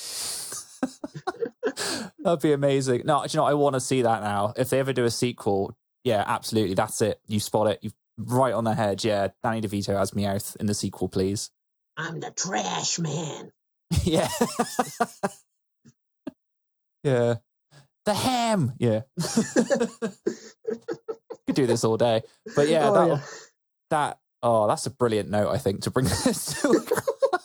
That'd be amazing. No, I want to see that now. If they ever do a sequel, yeah, absolutely. That's it. You spot it. You've right on the head. Yeah, Danny DeVito as Meowth in the sequel, please. I'm the trash man. Yeah. Yeah. The ham. Yeah. Could do this all day. But yeah, that's a brilliant note, I think, to bring this to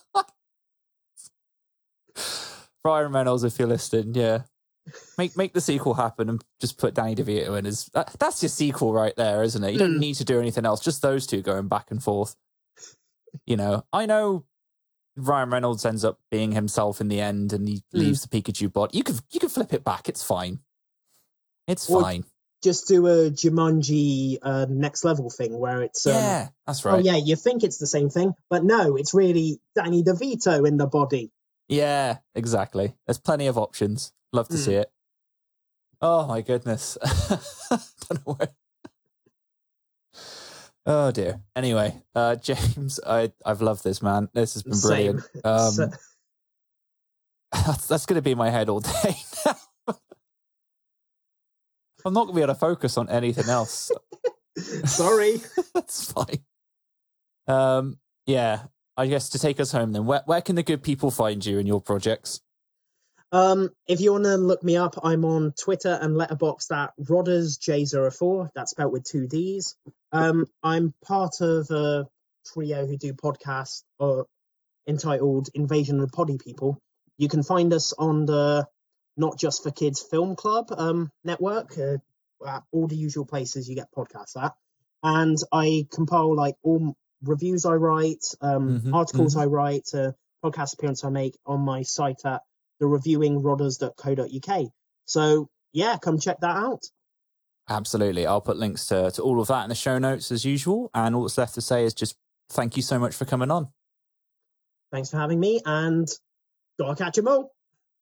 Ryan Reynolds, if you're listening, yeah. Make the sequel happen and just put Danny DeVito in as... That's your sequel right there, isn't it? You don't need to do anything else. Just those two going back and forth. I know Ryan Reynolds ends up being himself in the end and he leaves the Pikachu bot. You could flip it back. It's fine. It's fine. Just do a Jumanji next level thing where it's... yeah, that's right. Oh, yeah, you think it's the same thing, but no, it's really Danny DeVito in the body. Yeah, exactly. There's plenty of options. Love to see it. Oh my goodness. Don't know where. Oh dear. Anyway, James, I've loved this, man. This has been brilliant. That's going to be in my head all day now. I'm not going to be able to focus on anything else. Sorry. That's fine. Yeah. I guess to take us home then, where can the good people find you and your projects? If you want to look me up, I'm on Twitter and Letterboxd at RoddersJ04. That's spelled with 2 Ds. I'm part of a trio who do podcasts entitled Invasion of the Poddy People. You can find us on the Not Just for Kids Film Club network, at all the usual places you get podcasts at. And I compile all reviews I write, articles I write, podcast appearance I make on my site at thereviewingrodders.co.uk. So yeah, come check that out. Absolutely. I'll put links to all of that in the show notes as usual. And all that's left to say is just thank you so much for coming on. Thanks for having me, and gotta catch 'em all.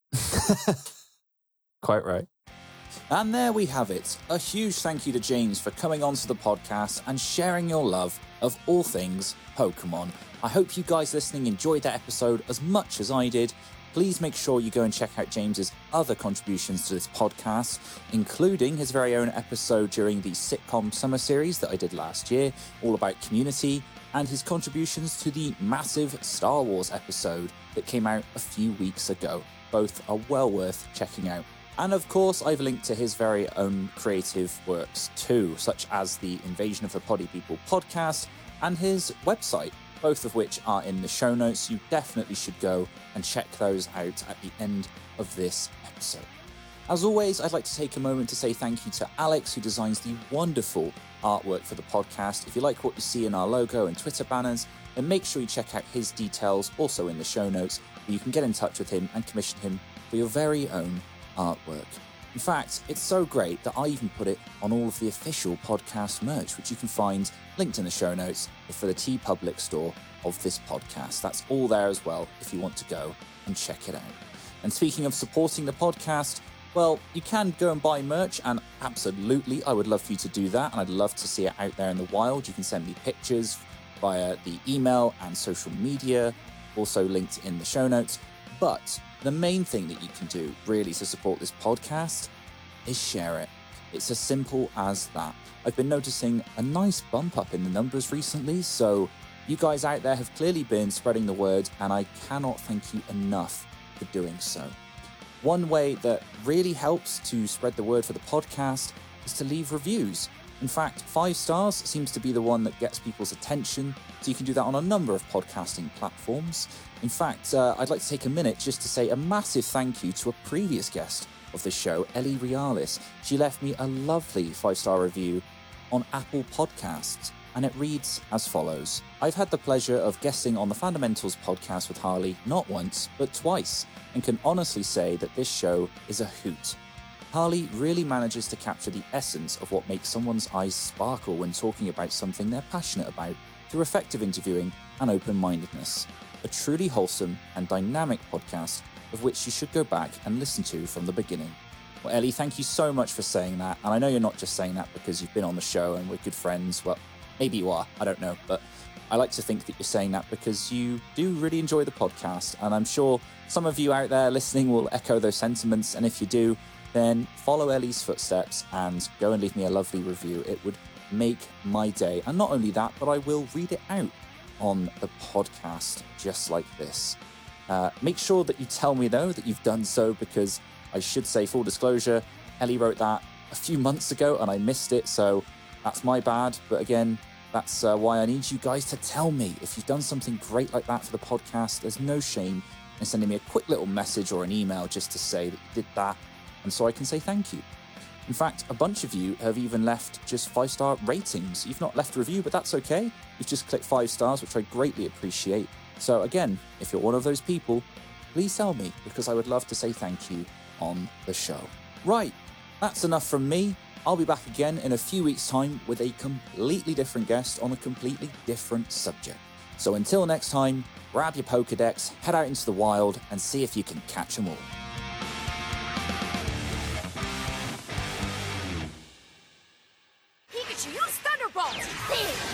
Quite right. And there we have it. A huge thank you to James for coming onto the podcast and sharing your love of all things Pokemon. I hope you guys listening enjoyed that episode as much as I did. please make sure you go and check out James's other contributions to this podcast, including his very own episode during the sitcom summer series that I did last year, all about Community, and his contributions to the massive Star Wars episode that came out a few weeks ago. Both are well worth checking out. And of course, I've linked to his very own creative works too, such as the Invasion of the Poddy People podcast and his website, both of which are in the show notes. You definitely should go and check those out at the end of this episode. As always, I'd like to take a moment to say thank you to Alex, who designs the wonderful artwork for the podcast. If you like what you see in our logo and Twitter banners, then make sure you check out his details, also in the show notes, where you can get in touch with him and commission him for your very own artwork. In fact, it's so great that I even put it on all of the official podcast merch, which you can find linked in the show notes for the TeePublic store of this podcast. That's all there as well if you want to go and check it out. And speaking of supporting the podcast, well, you can go and buy merch, and absolutely, I would love for you to do that, and I'd love to see it out there in the wild. You can send me pictures via the email and social media, also linked in the show notes. But the main thing that you can do, really, to support this podcast is share it. It's as simple as that. I've been noticing a nice bump up in the numbers recently, so you guys out there have clearly been spreading the word, and I cannot thank you enough for doing so. One way that really helps to spread the word for the podcast is to leave reviews. In fact, 5 stars seems to be the one that gets people's attention, so you can do that on a number of podcasting platforms. In fact, I'd like to take a minute just to say a massive thank you to a previous guest of the show, Ellie Realis. She left me a lovely 5-star review on Apple Podcasts, and it reads as follows. I've had the pleasure of guesting on the Fundamentals podcast with Harley not once, but twice, and can honestly say that this show is a hoot. Harley really manages to capture the essence of what makes someone's eyes sparkle when talking about something they're passionate about through effective interviewing and open-mindedness. A truly wholesome and dynamic podcast of which you should go back and listen to from the beginning. Well, Ellie, thank you so much for saying that. And I know you're not just saying that because you've been on the show and we're good friends. Well, maybe you are, I don't know. But I like to think that you're saying that because you do really enjoy the podcast. And I'm sure some of you out there listening will echo those sentiments. And if you do, then follow Ellie's footsteps and go and leave me a lovely review. It would make my day. And not only that, but I will read it out on the podcast just like this. Make sure that you tell me, though, that you've done so, because I should say, full disclosure, Ellie wrote that a few months ago and I missed it, so that's my bad. But again, that's why I need you guys to tell me if you've done something great like that for the podcast. There's no shame in sending me a quick little message or an email just to say that you did that, and so I can say thank you. In fact, a bunch of you have even left just 5-star ratings. You've not left a review, but that's okay. You've just clicked 5 stars, which I greatly appreciate. So again, if you're one of those people, please tell me, because I would love to say thank you on the show. Right, that's enough from me. I'll be back again in a few weeks' time with a completely different guest on a completely different subject. So until next time, grab your Pokedex, head out into the wild, and see if you can catch them all. Pikachu, use Thunderbolt!